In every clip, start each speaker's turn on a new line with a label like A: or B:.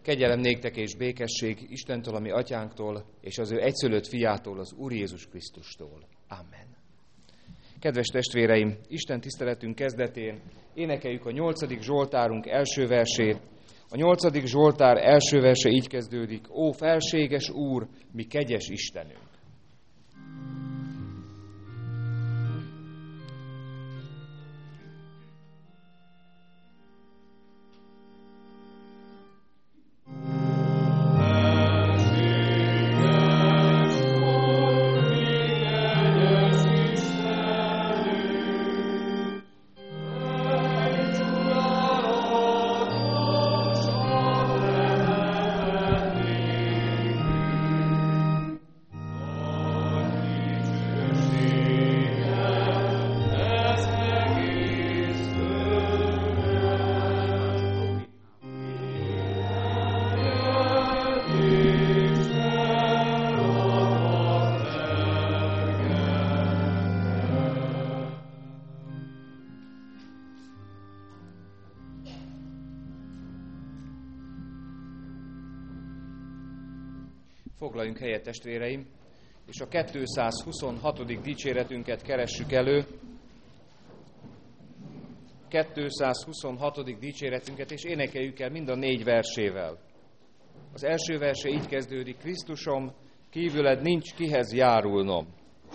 A: Kegyelem néktek és békesség Istentől, a mi atyánktól, és az ő egyszülött fiától, az Úr Jézus Krisztustól. Amen. Kedves testvéreim, Isten tiszteletünk kezdetén énekeljük a 8. Zsoltárunk első versét. A 8. Zsoltár első verse így kezdődik: Ó, felséges Úr, mi kegyes Istenünk! Foglaljunk helyet, testvéreim, és a 226. dicséretünket keressük elő. 226. dicséretünket, és énekeljük el mind a 4 versével. Az első verse így kezdődik: Krisztusom, kívüled nincs kihez járulnom.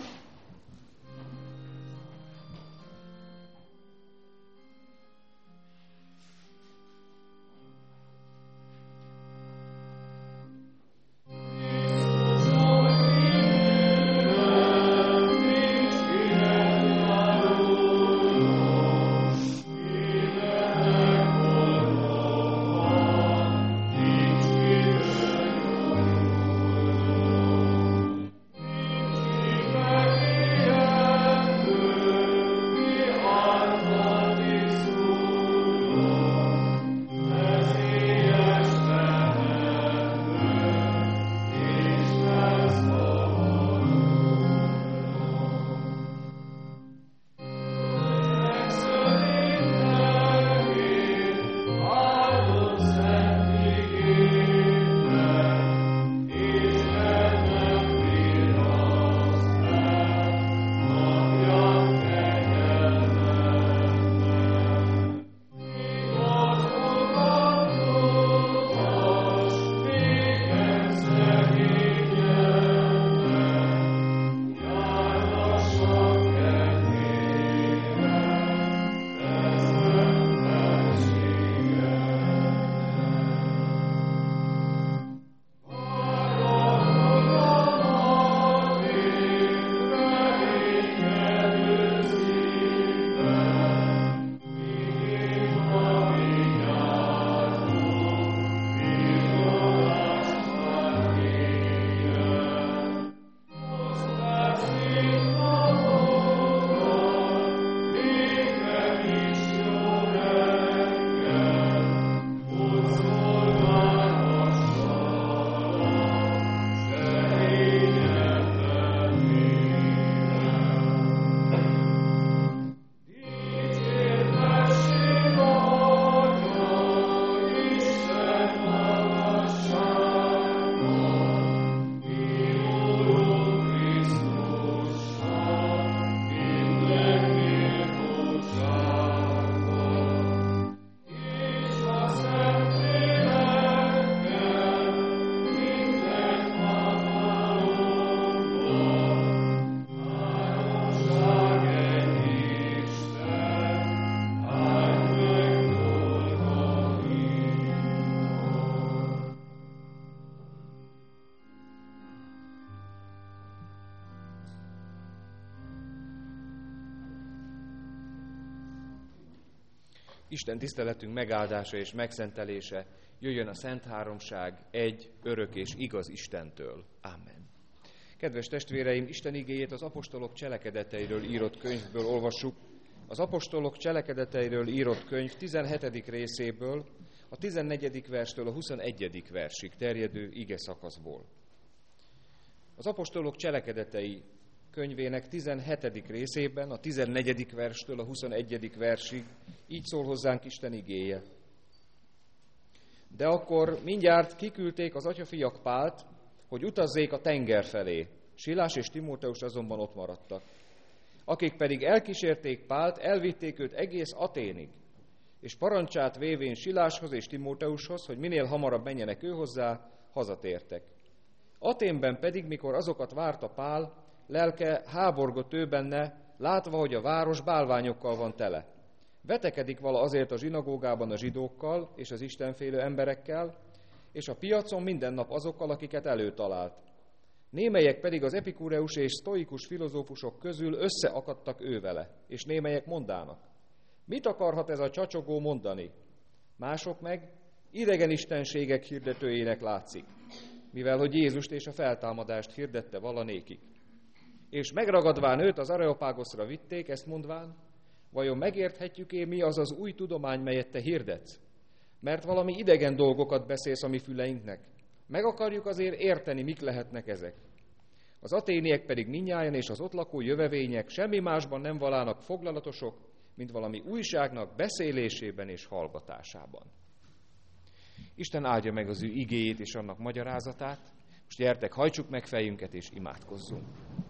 A: Isten tiszteletünk megáldása és megszentelése jöjjön a Szent Háromság egy, örök és igaz Istentől. Amen. Kedves testvéreim, Isten igéjét az apostolok cselekedeteiről írott könyvből olvassuk. Az apostolok cselekedeteiről írott könyv 17. részéből, a 14. verstől a 21. versig terjedő ige szakaszból. Az apostolok cselekedetei könyvének 17. részében, a 14. verstől a 21. versig így szól hozzánk Isten igéje. De akkor mindjárt kiküldték az atyafiak Pált, hogy utazzék a tenger felé. Silás és Timóteus azonban ott maradtak. Akik pedig elkísérték Pált, elvitték őt egész Athénig, és parancsát vévén Siláshoz és Timóteushoz, hogy minél hamarabb menjenek ő hozzá, hazatértek. Athénben pedig, mikor azokat várta Pál, lelke háborgott ő benne, látva, hogy a város bálványokkal van tele. Vetekedik vala azért a zsinagógában a zsidókkal és az istenfélő emberekkel, és a piacon minden nap azokkal, akiket előtalált. Némelyek pedig az epikureus és sztoikus filozófusok közül összeakadtak ő vele, és némelyek mondának: mit akarhat ez a csacsogó mondani? Mások meg idegenistenségek hirdetőjének látszik, mivel hogy Jézust és a feltámadást hirdette vala nékik. És megragadván őt az Areopágoszra vitték, ezt mondván: vajon megérthetjük-e, mi az az új tudomány, melyet te hirdetsz? Mert valami idegen dolgokat beszélsz a mi füleinknek. Meg akarjuk azért érteni, mik lehetnek ezek. Az aténiek pedig mindnyájan és az ott lakó jövevények semmi másban nem valának foglalatosok, mint valami újságnak beszélésében és hallgatásában. Isten áldja meg az ő igéjét és annak magyarázatát. Most gyertek, hajtsuk meg fejünket és imádkozzunk.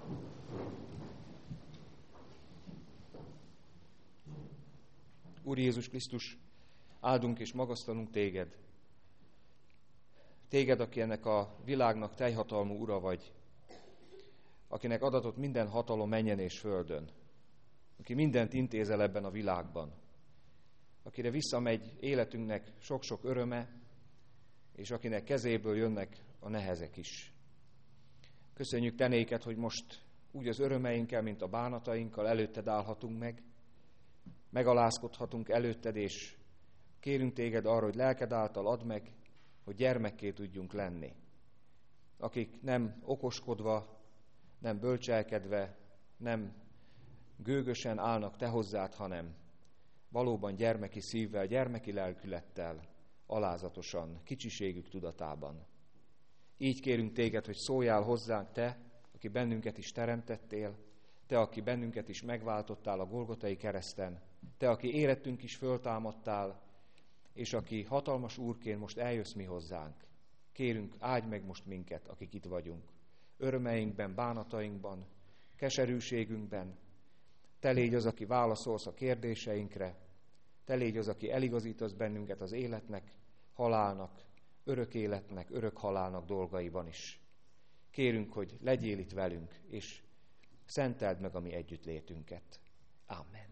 A: Úr Jézus Krisztus, áldunk és magasztalunk téged. Téged, aki ennek a világnak teljhatalmú ura vagy, akinek adatott minden hatalom mennyen és földön, aki mindent intézel ebben a világban, akire visszamegy életünknek sok-sok öröme, és akinek kezéből jönnek a nehezek is. Köszönjük te néked, hogy most úgy az örömeinkkel, mint a bánatainkkal előtted állhatunk meg, megalázkodhatunk előtted, és kérünk téged arra, hogy lelked által add meg, hogy gyermekké tudjunk lenni. Akik nem okoskodva, nem bölcselkedve, nem gőgösen állnak te hozzád, hanem valóban gyermeki szívvel, gyermeki lelkülettel, alázatosan, kicsiségük tudatában. Így kérünk téged, hogy szóljál hozzánk te, aki bennünket is teremtettél, te, aki bennünket is megváltottál a Golgotai kereszten, te, aki érettünk is föltámadtál, és aki hatalmas úrként most eljössz mi hozzánk. Kérünk, áldj meg most minket, akik itt vagyunk. Örömeinkben, bánatainkban, keserűségünkben. Te légy az, aki válaszolsz a kérdéseinkre. Te légy az, aki eligazítasz bennünket az életnek, halálnak, örök életnek, örök halálnak dolgaiban is. Kérünk, hogy legyél itt velünk, és szenteld meg a mi együttlétünket. Amen.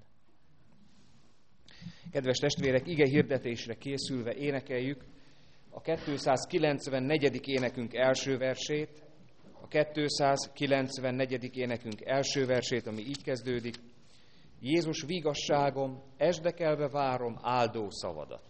A: Kedves testvérek, ige hirdetésre készülve énekeljük a 294. énekünk első versét, a 294. énekünk első versét, ami így kezdődik: Jézus vigasságom, esdekelve várom áldó szavadat.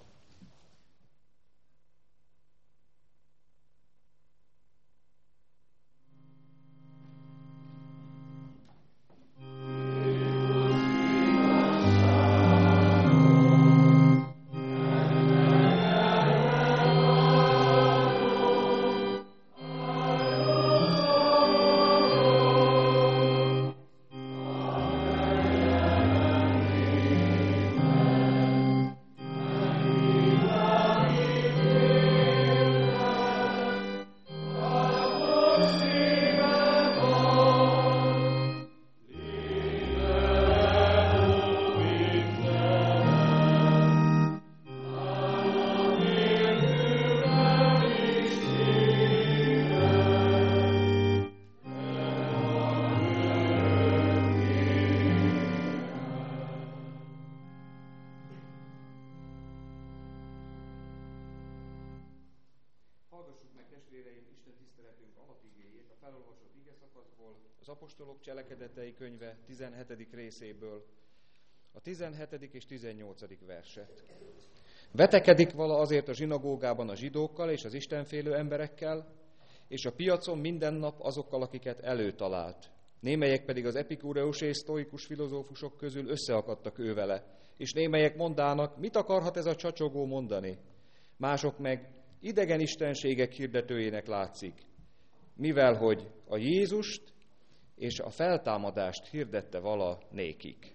A: Az Apostolok Cselekedetei könyve 17. részéből, a 17. és 18. verset. Vetekedik vala azért a zsinagógában a zsidókkal és az istenfélő emberekkel, és a piacon minden nap azokkal, akiket előtalált. Némelyek pedig az epikureus és sztoikus filozófusok közül összeakadtak ő vele, és némelyek mondának: mit akarhat ez a csacsogó mondani? Mások meg idegenistenségek hirdetőjének látszik, mivel hogy a Jézust és a feltámadást hirdette vala nékik.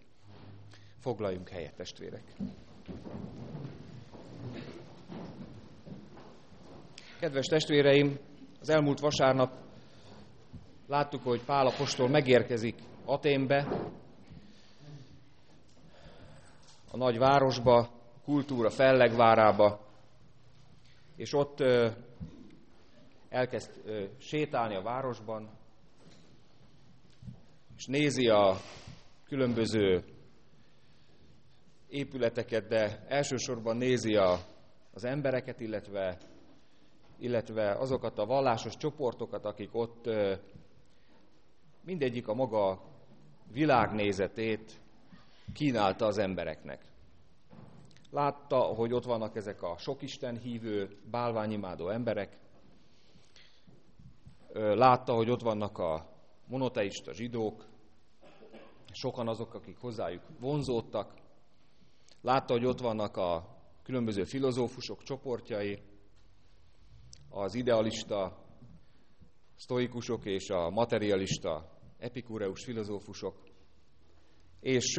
A: Foglaljunk helyet, testvérek! Kedves testvéreim, az elmúlt vasárnap láttuk, hogy Pál apostol megérkezik Athénbe, a nagy városba, kultúra fellegvárába, és ott elkezd sétálni a városban, és nézi a különböző épületeket, de elsősorban nézi az embereket, illetve azokat a vallásos csoportokat, akik ott mindegyik a maga világnézetét kínálta az embereknek. Látta, hogy ott vannak ezek a sok Isten hívő, bálványimádó emberek. Látta, hogy ott vannak a monoteista zsidók, sokan azok, akik hozzájuk vonzódtak. Látta, hogy ott vannak a különböző filozófusok csoportjai, az idealista sztoikusok és a materialista epikureus filozófusok. És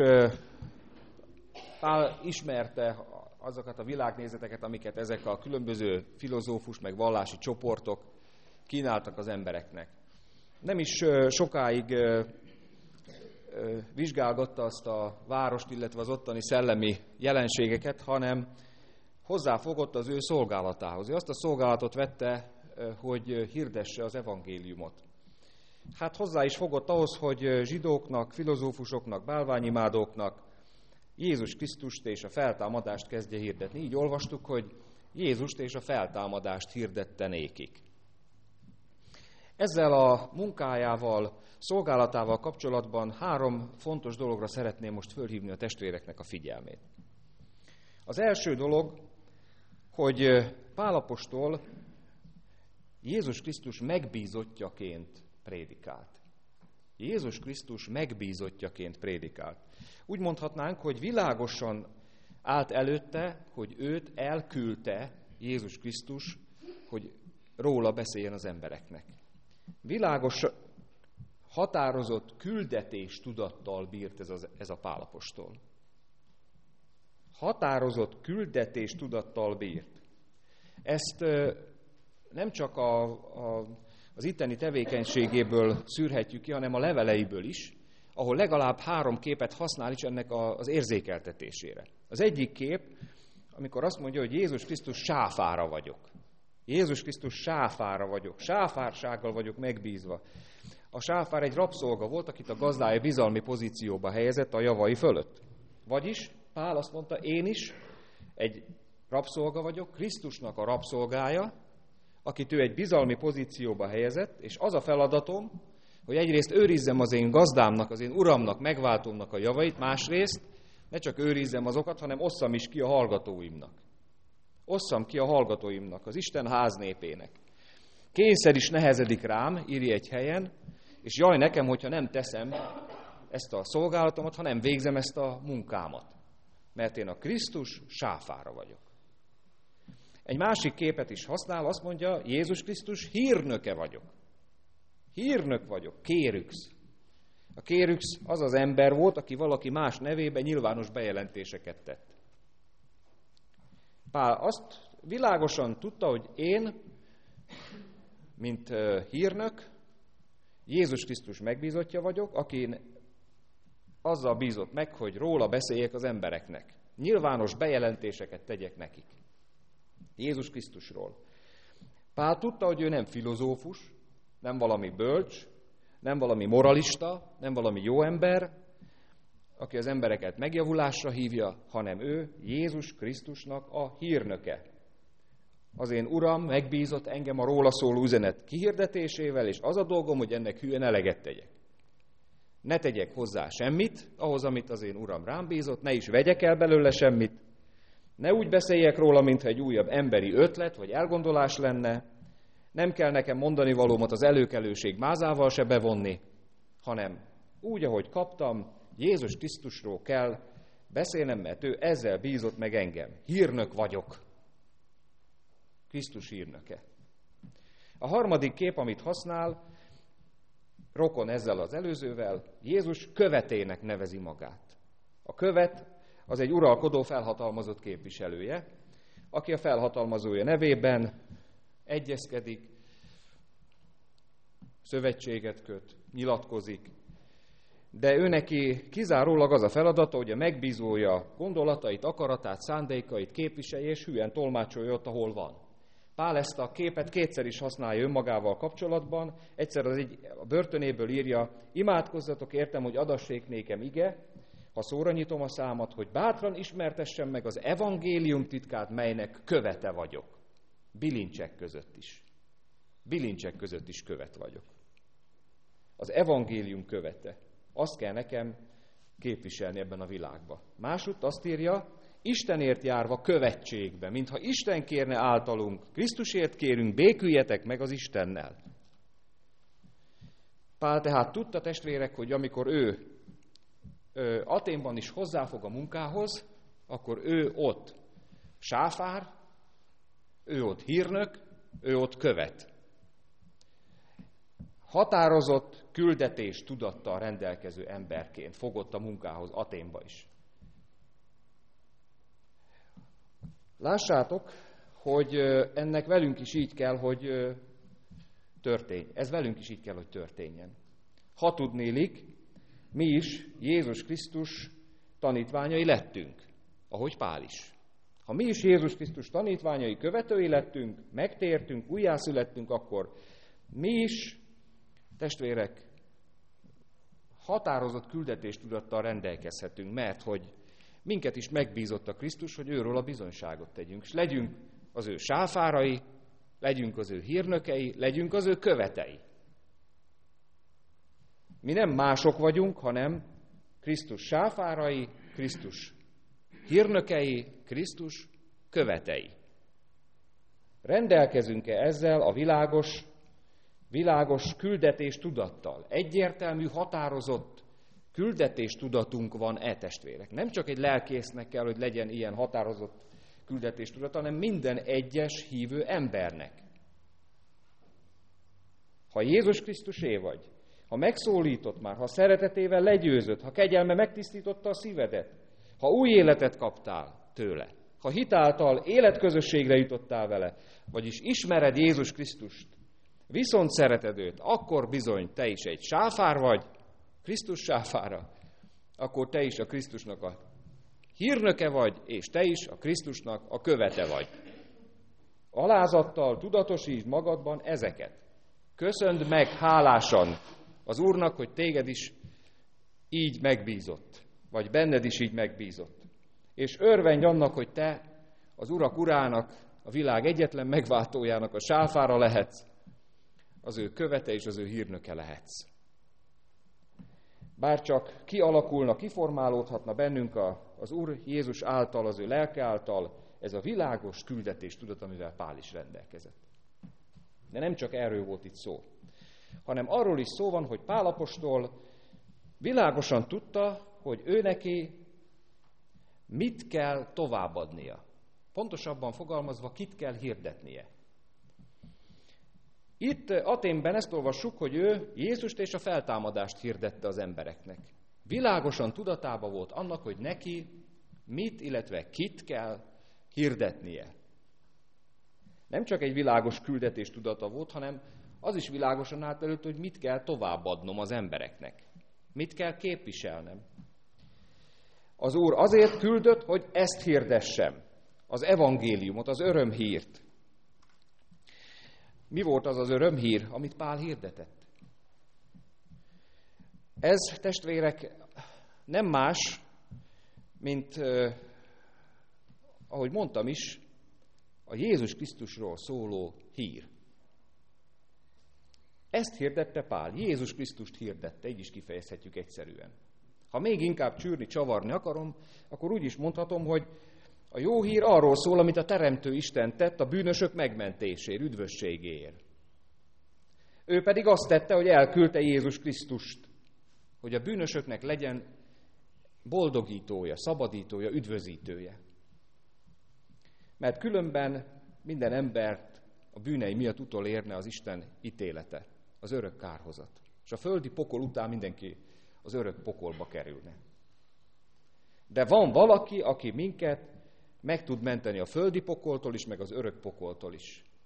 A: Pál ismerte azokat a világnézeteket, amiket ezek a különböző filozófus meg vallási csoportok kínáltak az embereknek. Nem is sokáig vizsgálgatta azt a várost, illetve az ottani szellemi jelenségeket, hanem hozzáfogott az ő szolgálatához. Ő azt a szolgálatot vette, hogy hirdesse az evangéliumot. Hát hozzá is fogott ahhoz, hogy zsidóknak, filozófusoknak, bálványimádóknak Jézus Krisztust és a feltámadást kezdje hirdetni. Így olvastuk, hogy Jézust és a feltámadást hirdette nékik. Ezzel a munkájával, szolgálatával kapcsolatban 3 fontos dologra szeretném most fölhívni a testvéreknek a figyelmét. Az első dolog, hogy Pál apostol Jézus Krisztus megbízottjaként prédikált. Jézus Krisztus megbízottjaként prédikált. Úgy mondhatnánk, hogy világosan állt előtte, hogy őt elküldte Jézus Krisztus, hogy róla beszéljen az embereknek. Világos, határozott küldetés tudattal bírt ez a Pál apostol. Határozott küldetés tudattal bírt. Ezt nem csak az itteni tevékenységéből szűrhetjük ki, hanem a leveleiből is, ahol legalább 3 képet használ is ennek az érzékeltetésére. Az egyik kép, amikor azt mondja, hogy Jézus Krisztus sáfára vagyok. Jézus Krisztus sáfára vagyok. Sáfársággal vagyok megbízva. A sáfár egy rabszolga volt, akit a gazdája bizalmi pozícióba helyezett a javai fölött. Vagyis Pál azt mondta, én is egy rabszolga vagyok, Krisztusnak a rabszolgája, akit ő egy bizalmi pozícióba helyezett, és az a feladatom, hogy egyrészt őrizzem az én gazdámnak, az én uramnak, megváltómnak a javait, másrészt ne csak őrizzem azokat, hanem osszam is ki a hallgatóimnak. Osszam ki a hallgatóimnak, az Isten háznépének. Kényszer is nehezedik rám, írja egy helyen, és jaj nekem, hogyha nem teszem ezt a szolgálatomat, ha nem végzem ezt a munkámat. Mert én a Krisztus sáfára vagyok. Egy másik képet is használ, azt mondja, Jézus Krisztus hírnöke vagyok. Hírnök vagyok, kérux. A kérux az az ember volt, aki valaki más nevében nyilvános bejelentéseket tett. Pál azt világosan tudta, hogy én, mint hírnök, Jézus Krisztus megbízottja vagyok, akin azzal bízott meg, hogy róla beszéljek az embereknek. Nyilvános bejelentéseket tegyek nekik. Jézus Krisztusról. Pál tudta, hogy ő nem filozófus, nem valami bölcs, nem valami moralista, nem valami jó ember, aki az embereket megjavulásra hívja, hanem ő Jézus Krisztusnak a hírnöke. Az én Uram megbízott engem a róla szóló üzenet kihirdetésével, és az a dolgom, hogy ennek hűen eleget tegyek. Ne tegyek hozzá semmit, ahhoz, amit az én Uram rám bízott, ne is vegyek el belőle semmit, ne úgy beszéljek róla, mintha egy újabb emberi ötlet vagy elgondolás lenne, nem kell nekem mondani valómat az előkelőség mázával se bevonni, hanem úgy, ahogy kaptam, Jézus Krisztusról kell beszélnem, mert ő ezzel bízott meg engem. Hírnök vagyok. Krisztus hírnöke. A harmadik kép, amit használ, rokon ezzel az előzővel, Jézus követének nevezi magát. A követ az egy uralkodó felhatalmazott képviselője, aki a felhatalmazója nevében egyezkedik, szövetséget köt, nyilatkozik, de ő neki kizárólag az a feladata, hogy a megbízója gondolatait, akaratát, szándékait képviselje, és hülyen tolmácsolja ott, ahol van. Pál ezt a képet kétszer is használja önmagával kapcsolatban, egyszer a börtönéből írja, imádkozzatok értem, hogy adassék nékem ige, ha szóra nyitom a számat, hogy bátran ismertessem meg az evangélium titkát, melynek követe vagyok. Bilincsek között is. Bilincsek között is követ vagyok. Az evangélium követe. Azt kell nekem képviselni ebben a világban. Másutt azt írja, Istenért járva követségbe, mintha Isten kérne általunk, Krisztusért kérünk, béküljetek meg az Istennel. Pál tehát tudta, testvérek, hogy amikor ő Aténban is hozzáfog a munkához, akkor ő ott sáfár, ő ott hírnök, ő ott követ. Határozott küldetés tudattal rendelkező emberként fogott a munkához Aténba is. Lássátok, hogy ennek velünk is így kell, hogy történjen. Ez velünk is így kell, hogy történjen. Ha tudnélik, mi is Jézus Krisztus tanítványai lettünk, ahogy Pál is. Ha mi is Jézus Krisztus tanítványai, követői lettünk, megtértünk, újjászülettünk, akkor mi is, testvérek, határozott küldetéstudattal rendelkezhetünk, mert hogy minket is megbízott a Krisztus, hogy őről a bizonyságot tegyünk, és legyünk az ő sáfárai, legyünk az ő hírnökei, legyünk az ő követei. Mi nem mások vagyunk, hanem Krisztus sáfárai, Krisztus hírnökei, Krisztus követei. Rendelkezünk-e ezzel a világos küldetés tudattal? Egyértelmű, határozott küldetés tudatunk van-e, testvérek? Nem csak egy lelkésznek kell, hogy legyen ilyen határozott küldetés tudata, hanem minden egyes hívő embernek. Ha Jézus Krisztusé vagy, ha megszólított már, ha szeretetével legyőzött, ha kegyelme megtisztította a szívedet, ha új életet kaptál tőle, ha hitáltal életközösségre jutottál vele, vagyis ismered Jézus Krisztust, viszont szereted őt, akkor bizony te is egy sáfár vagy, Krisztus sáfára, akkor te is a Krisztusnak a hírnöke vagy, és te is a Krisztusnak a követe vagy. Alázattal tudatosítsd magadban ezeket. Köszönd meg hálásan az Úrnak, hogy téged is így megbízott, vagy benned is így megbízott. És örvendj annak, hogy te az Urak Urának, a világ egyetlen megváltójának a sáfára lehetsz, az ő követe és az ő hírnöke lehetsz. Bárcsak kialakulna, kiformálódhatna bennünk az Úr Jézus által, az ő lelke által, ez a világos küldetés tudat, amivel Pál is rendelkezett. De nem csak erről volt itt szó, hanem arról is szó van, hogy Pál apostol világosan tudta, hogy ő neki mit kell továbbadnia. Pontosabban fogalmazva, kit kell hirdetnie. Itt Aténben ezt olvassuk, hogy ő Jézust és a feltámadást hirdette az embereknek. Világosan tudatában volt annak, hogy neki mit, illetve kit kell hirdetnie. Nem csak egy világos küldetés tudata volt, hanem az is világosan állt előtt, hogy mit kell továbbadnom az embereknek. Mit kell képviselnem. Az Úr azért küldött, hogy ezt hirdessem. Az evangéliumot, az örömhírt. Mi volt az az örömhír, amit Pál hirdetett? Ez, testvérek, nem más, mint, ahogy mondtam is, a Jézus Krisztusról szóló hír. Ezt hirdette Pál, Jézus Krisztust hirdette, így is kifejezhetjük egyszerűen. Ha még inkább csűrni, csavarni akarom, akkor úgy is mondhatom, hogy a jó hír arról szól, amit a Teremtő Isten tett a bűnösök megmentésért, üdvösségéért. Ő pedig azt tette, hogy elküldte Jézus Krisztust, hogy a bűnösöknek legyen boldogítója, szabadítója, üdvözítője. Mert különben minden embert a bűnei miatt utolérne az Isten ítélete, az örök kárhozat. És a földi pokol után mindenki az örök pokolba kerülne. De van valaki, aki minket meg tud menteni a földi pokoltól is, meg az örök pokoltól is.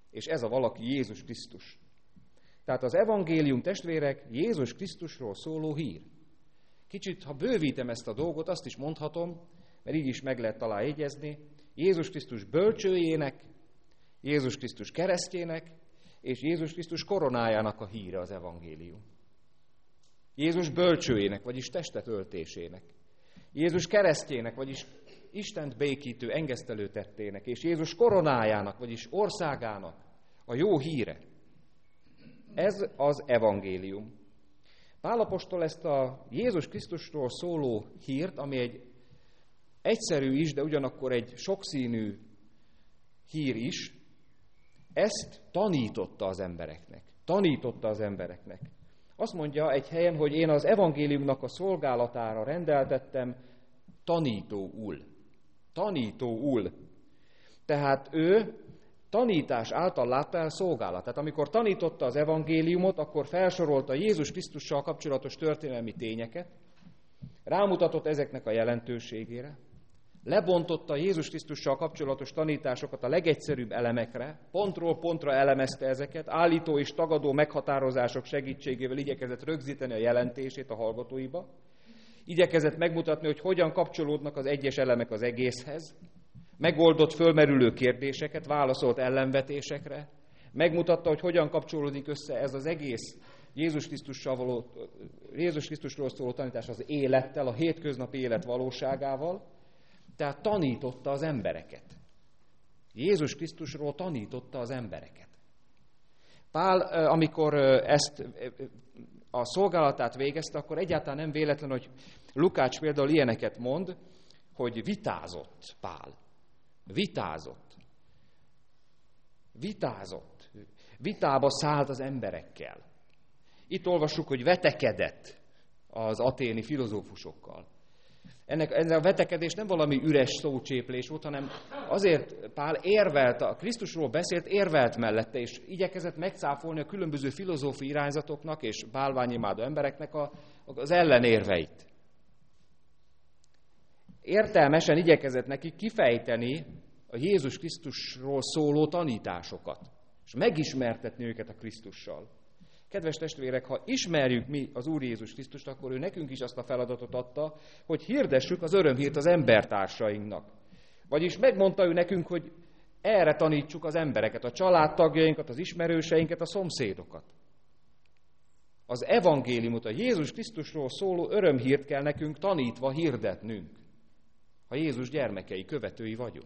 A: És ez a valaki Jézus Krisztus. Tehát az evangélium, testvérek, Jézus Krisztusról szóló hír. Kicsit, ha bővítem ezt a dolgot, azt is mondhatom, mert így is meg lehet talán jegyezni, Jézus Krisztus bölcsőjének, Jézus Krisztus keresztjének, és Jézus Krisztus koronájának a híre az evangélium. Jézus bölcsőjének, vagyis testet öltésének. Jézus keresztjének, vagyis Istent békítő, engesztelő tettének, és Jézus koronájának, vagyis országának a jó híre. Ez az evangélium. Pál apostol ezt a Jézus Krisztusról szóló hírt, ami egy egyszerű is, de ugyanakkor egy sokszínű hír is, ezt tanította az embereknek. Tanította az embereknek. Azt mondja egy helyen, hogy én az evangéliumnak a szolgálatára rendeltettem tanítóul. Tanítóul. Tehát ő tanítás által látta el szolgálatát. Amikor tanította az evangéliumot, akkor felsorolta Jézus Krisztussal kapcsolatos történelmi tényeket, rámutatott ezeknek a jelentőségére, lebontotta Jézus Krisztussal kapcsolatos tanításokat a legegyszerűbb elemekre, pontról pontra elemezte ezeket, állító és tagadó meghatározások segítségével igyekezett rögzíteni a jelentését a hallgatóiba, igyekezett megmutatni, hogy hogyan kapcsolódnak az egyes elemek az egészhez, megoldott fölmerülő kérdéseket, válaszolt ellenvetésekre, megmutatta, hogy hogyan kapcsolódik össze ez az egész Jézus Krisztusról szóló tanítás az élettel, a hétköznapi élet valóságával, tehát tanította az embereket. Jézus Krisztusról tanította az embereket. Pál, amikor ezt a szolgálatát végezte, akkor egyáltalán nem véletlen, hogy Lukács például ilyeneket mond, hogy vitázott Pál. Vitázott. Vitába szállt az emberekkel. Itt olvassuk, hogy vetekedett az aténi filozófusokkal. Ez a vetekedés nem valami üres szócséplés volt, hanem azért Pál érvelt, a Krisztusról beszélt, érvelt mellette, és igyekezett megcáfolni a különböző filozófiai irányzatoknak és bálványimádó embereknek az ellenérveit. Értelmesen igyekezett neki kifejteni a Jézus Krisztusról szóló tanításokat, és megismertetni őket a Krisztussal. Kedves testvérek, ha ismerjük mi az Úr Jézus Krisztust, akkor ő nekünk is azt a feladatot adta, hogy hirdessük az örömhírt az embertársainknak. Vagyis megmondta ő nekünk, hogy erre tanítsuk az embereket, a családtagjainkat, az ismerőseinket, a szomszédokat. Az evangéliumot, a Jézus Krisztusról szóló örömhírt kell nekünk tanítva hirdetnünk, ha Jézus gyermekei, követői vagyunk.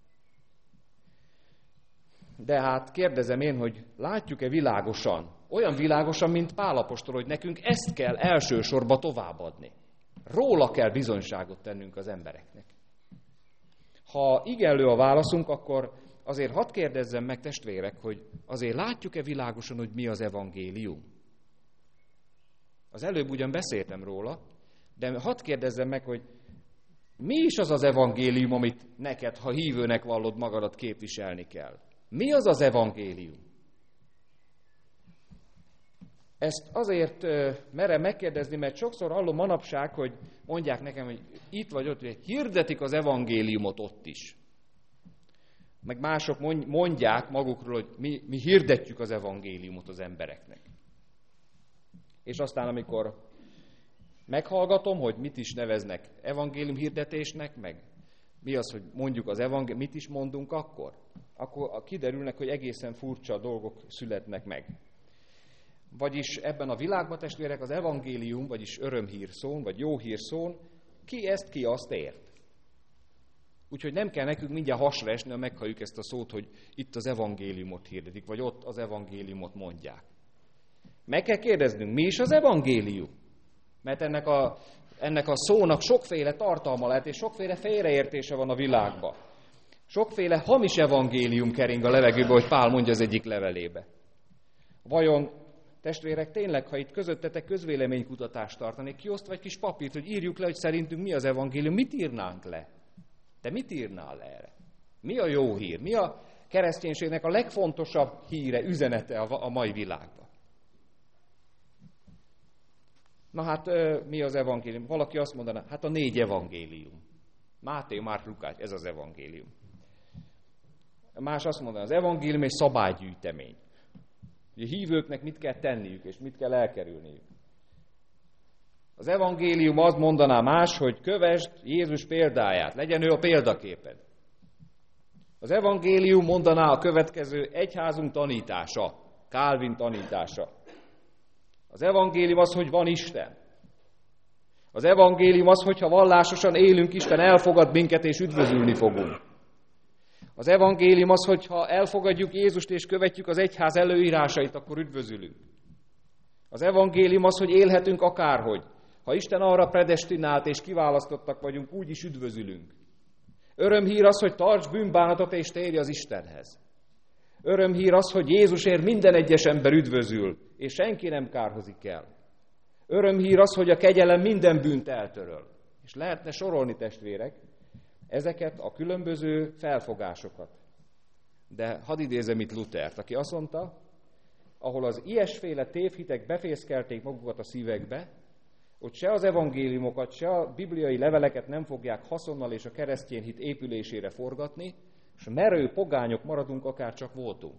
A: De hát kérdezem én, hogy látjuk-e világosan, olyan világosan, mint Pál apostol, hogy nekünk ezt kell elsősorban továbbadni. Róla kell bizonyságot tennünk az embereknek. Ha igenlő a válaszunk, akkor azért hadd kérdezzem meg, testvérek, hogy azért látjuk-e világosan, hogy mi az evangélium? Az előbb ugyan beszéltem róla, de hadd kérdezzem meg, hogy mi is az az evangélium, amit neked, ha hívőnek vallod magadat, képviselni kell? Mi az az evangélium? Ezt azért merem megkérdezni, mert sokszor hallom manapság, hogy mondják nekem, hogy itt vagy ott, hogy hirdetik az evangéliumot ott is. Meg mások mondják magukról, hogy mi hirdetjük az evangéliumot az embereknek. És aztán, amikor meghallgatom, hogy mit is neveznek evangélium hirdetésnek, meg mi az, hogy mondjuk az mit is mondunk akkor kiderülnek, hogy egészen furcsa dolgok születnek meg. Vagyis ebben a világban, testvérek, az evangélium, vagyis örömhír szón, vagy jó hír szón, ki ezt, ki azt ért. Úgyhogy nem kell nekünk mindjárt hasra esni, ha meghalljuk ezt a szót, hogy itt az evangéliumot hirdetik, vagy ott az evangéliumot mondják. Meg kell kérdeznünk, mi is az evangélium? Mert ennek a szónak sokféle tartalma lehet, és sokféle félreértése van a világban. Sokféle hamis evangélium kering a levegőbe, hogy Pál mondja az egyik levelébe. Vajon, testvérek, tényleg, ha itt közöttetek közvéleménykutatást tartanék, kiosztva egy kis papírt, hogy írjuk le, hogy szerintünk mi az evangélium, mit írnánk le? Te mit írnál le erre? Mi a jó hír? Mi a kereszténységnek a legfontosabb híre, üzenete a mai világban? Na hát, mi az evangélium? Valaki azt mondaná, hát a 4 evangélium. Máté, Márk, Lukács, ez az evangélium. Más azt mondaná, az evangélium egy szabálygyűjtemény. A hívőknek mit kell tenniük, és mit kell elkerülniük. Az evangélium azt mondaná más, hogy kövesd Jézus példáját, legyen ő a példaképed. Az evangélium mondaná a következő: egyházunk tanítása, Calvin tanítása. Az evangélium az, hogy van Isten. Az evangélium az, hogyha vallásosan élünk, Isten elfogad minket és üdvözülni fogunk. Az evangélium az, hogyha elfogadjuk Jézust és követjük az egyház előírásait, akkor üdvözülünk. Az evangélium az, hogy élhetünk akárhogy. Ha Isten arra predestinált és kiválasztottak vagyunk, úgy is üdvözülünk. Örömhír az, hogy tarts bűnbánatot és térj az Istenhez. Örömhír az, hogy Jézusért minden egyes ember üdvözül, és senki nem kárhozik el. Örömhír az, hogy a kegyelem minden bűnt eltöröl. És lehetne sorolni, testvérek, ezeket a különböző felfogásokat. De hadd idézem itt Lutert, aki azt mondta, ahol az ilyesféle tévhitek befészkelték magukat a szívekbe, ott se az evangéliumokat, se a bibliai leveleket nem fogják haszonnal és a keresztény hit épülésére forgatni, és merő pogányok maradunk, akár csak voltunk.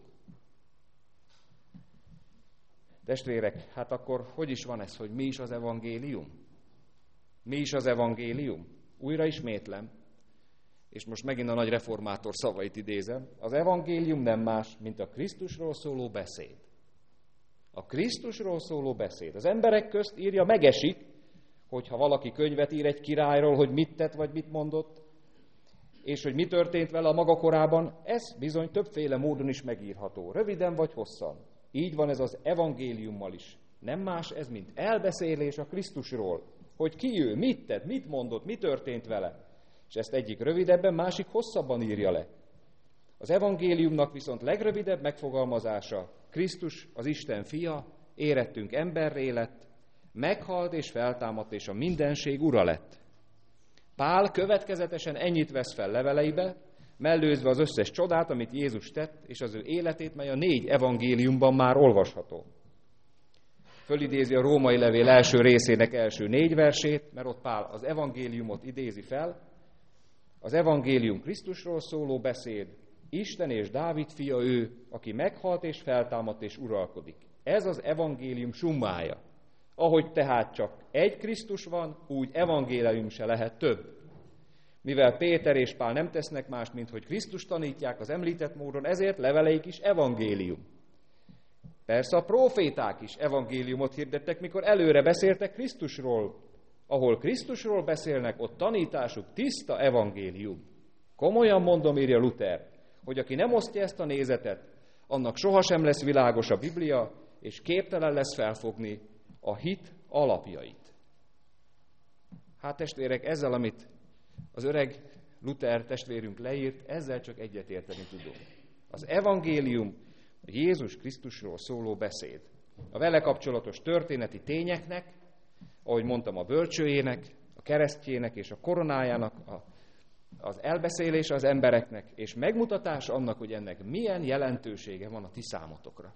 A: Testvérek, hát akkor hogy is van ez, hogy mi is az evangélium? Mi is az evangélium? Újra ismétlem, és most megint a nagy reformátor szavait idézem. Az evangélium nem más, mint a Krisztusról szóló beszéd. A Krisztusról szóló beszéd. Az emberek közt írja, megesik, hogyha valaki könyvet ír egy királyról, hogy mit tett, vagy mit mondott, és hogy mi történt vele a maga korában, ez bizony többféle módon is megírható, röviden vagy hosszan. Így van ez az evangéliummal is. Nem más ez, mint elbeszélés a Krisztusról, hogy ki ő, mit tett, mit mondott, mi történt vele. És ezt egyik rövidebben, másik hosszabban írja le. Az evangéliumnak viszont legrövidebb megfogalmazása: Krisztus, az Isten fia, érettünk emberré lett, meghalt és feltámadt, és a mindenség ura lett. Pál következetesen ennyit vesz fel leveleibe, mellőzve az összes csodát, amit Jézus tett, és az ő életét, mely a 4 evangéliumban már olvasható. Fölidézi a római levél első részének első 4 versét, mert ott Pál az evangéliumot idézi fel. Az evangélium Krisztusról szóló beszéd, Isten és Dávid fia ő, aki meghalt és feltámadt és uralkodik. Ez az evangélium summája. Ahogy tehát csak egy Krisztus van, úgy evangélium se lehet több. Mivel Péter és Pál nem tesznek mást, mint hogy Krisztus tanítják az említett módon, ezért leveleik is evangélium. Persze a próféták is evangéliumot hirdettek, mikor előre beszéltek Krisztusról. Ahol Krisztusról beszélnek, ott tanításuk tiszta evangélium. Komolyan mondom, írja Luther, hogy aki nem osztja ezt a nézetet, annak sohasem lesz világos a Biblia, és képtelen lesz felfogni a hit alapjait. Hát testvérek, ezzel, amit az öreg Luther testvérünk leírt, ezzel csak egyetérteni tudunk. Az evangélium a Jézus Krisztusról szóló beszéd. A vele kapcsolatos történeti tényeknek, ahogy mondtam, a bölcsőjének, a keresztjének és a koronájának az elbeszélése az embereknek, és megmutatás annak, hogy ennek milyen jelentősége van a ti számotokra.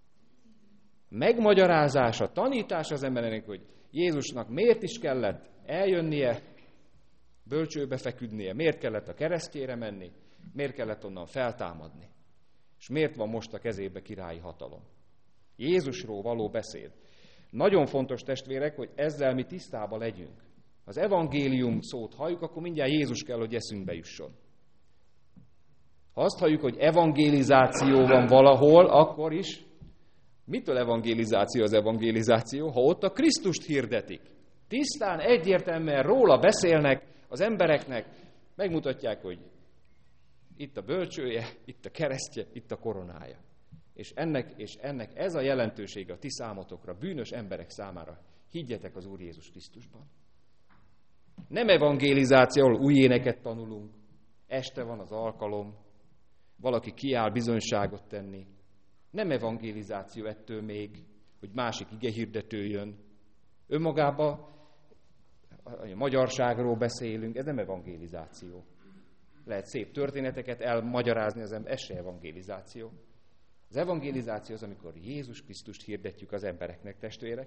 A: Megmagyarázása, tanítás az embereknek, hogy Jézusnak miért is kellett eljönnie, bölcsőbe feküdnie, miért kellett a keresztjére menni, miért kellett onnan feltámadni, és miért van most a kezébe királyi hatalom. Jézusról való beszéd. Nagyon fontos, testvérek, hogy ezzel mi tisztában legyünk. Az evangélium szót halljuk, akkor mindjárt Jézus kell, hogy eszünkbe jusson. Ha azt halljuk, hogy evangélizáció van valahol, akkor is mitől evangélizáció az evangélizáció? Ha ott a Krisztust hirdetik. Tisztán, egyértelműen róla beszélnek az embereknek, megmutatják, hogy itt a bölcsője, itt a keresztje, itt a koronája. És ennek ez a jelentősége a ti számotokra, bűnös emberek számára. Higgyetek az Úr Jézus Krisztusban. Nem evangélizáció, ahol új éneket tanulunk, este van az alkalom, valaki kiáll bizonyságot tenni. Nem evangélizáció ettől még, hogy másik igehirdető jön. Önmagában a magyarságról beszélünk, ez nem evangélizáció. Lehet szép történeteket elmagyarázni az ember, ez se evangélizáció. Az evangélizáció az, amikor Jézus Krisztust hirdetjük az embereknek, testvérek.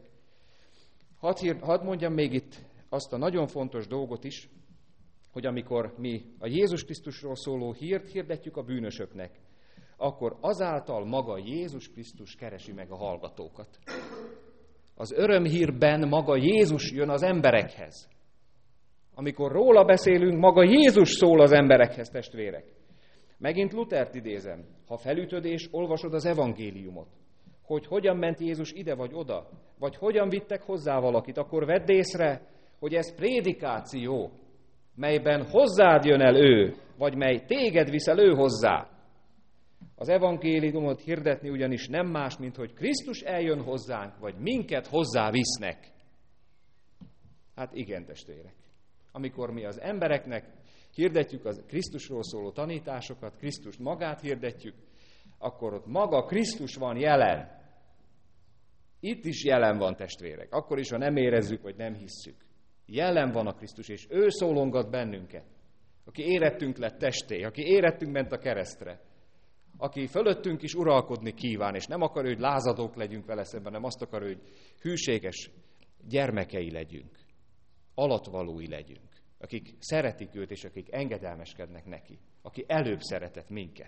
A: Hadd mondjam még itt azt a nagyon fontos dolgot is, hogy amikor mi a Jézus Krisztusról szóló hírt hirdetjük a bűnösöknek, akkor azáltal maga Jézus Krisztus keresi meg a hallgatókat. Az örömhírben maga Jézus jön az emberekhez. Amikor róla beszélünk, maga Jézus szól az emberekhez, testvérek. Megint Luthert idézem, ha felütöd és olvasod az evangéliumot, hogy hogyan ment Jézus ide vagy oda, vagy hogyan vittek hozzá valakit, akkor vedd észre, hogy ez prédikáció, melyben hozzád jön el ő, vagy mely téged visz el ő hozzá. Az evangéliumot hirdetni ugyanis nem más, mint hogy Krisztus eljön hozzánk, vagy minket hozzá visznek. Hát igen, testvérek. Amikor mi az embereknek hirdetjük a Krisztusról szóló tanításokat, Krisztust magát hirdetjük, akkor ott maga Krisztus van jelen. Itt is jelen van, testvérek. Akkor is, ha nem érezzük, vagy nem hisszük. Jelen van a Krisztus, és ő szólongat bennünket. Aki érettünk lett testé, aki érettünk ment a keresztre, aki fölöttünk is uralkodni kíván, és nem akar, hogy lázadók legyünk vele szemben, hanem azt akar, hogy hűséges gyermekei legyünk, alatvalói legyünk, akik szeretik őt, és akik engedelmeskednek neki, aki előbb szeretett minket.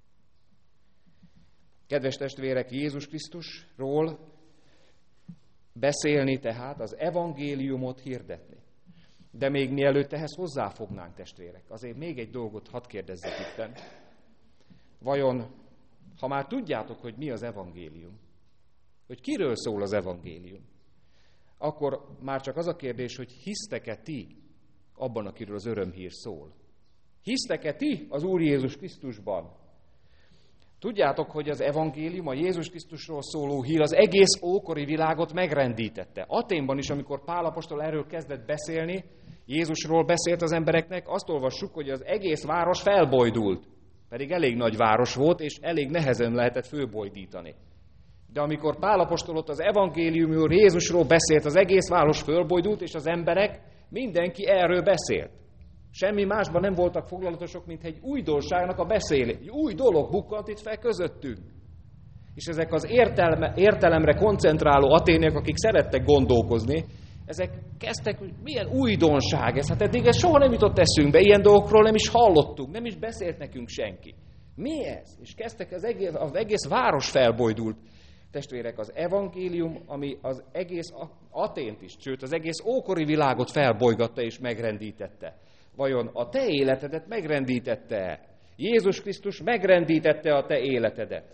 A: Kedves testvérek, Jézus Krisztusról beszélni tehát, az evangéliumot hirdetni. De még mielőtt ehhez hozzáfognánk, testvérek, azért még egy dolgot hadd kérdezzek itten. Vajon, ha már tudjátok, hogy mi az evangélium, hogy kiről szól az evangélium, akkor már csak az a kérdés, hogy hisztek-e ti abban, akiről az örömhír szól? Hisztek-e ti az Úr Jézus Krisztusban? Tudjátok, hogy az evangélium, a Jézus Krisztusról szóló hír az egész ókori világot megrendítette. Aténban is, amikor Pál apostol erről kezdett beszélni, Jézusról beszélt az embereknek, azt olvassuk, hogy az egész város felbojdult. Pedig elég nagy város volt, és elég nehezen lehetett fölbojdítani. De amikor Pál apostol ott az evangéliumról, Jézusról beszélt, az egész város fölbojdult, és az emberek, mindenki erről beszélt. Semmi másban nem voltak foglalatosok, mint egy újdonságnak a beszélés. Egy új dolog bukkant itt fel közöttünk. És ezek az értelemre koncentráló aténiek, akik szerettek gondolkozni, ezek kezdtek, hogy milyen újdonság ez. Hát eddig ez soha nem jutott eszünkbe, ilyen dolgokról nem is hallottunk, nem is beszélt nekünk senki. Mi ez? És kezdtek az egész város felbojdult. Testvérek, az evangélium, ami az egész Atént is, sőt az egész ókori világot felbolygatta és megrendítette. Vajon a te életedet megrendítette-e? Jézus Krisztus megrendítette a te életedet?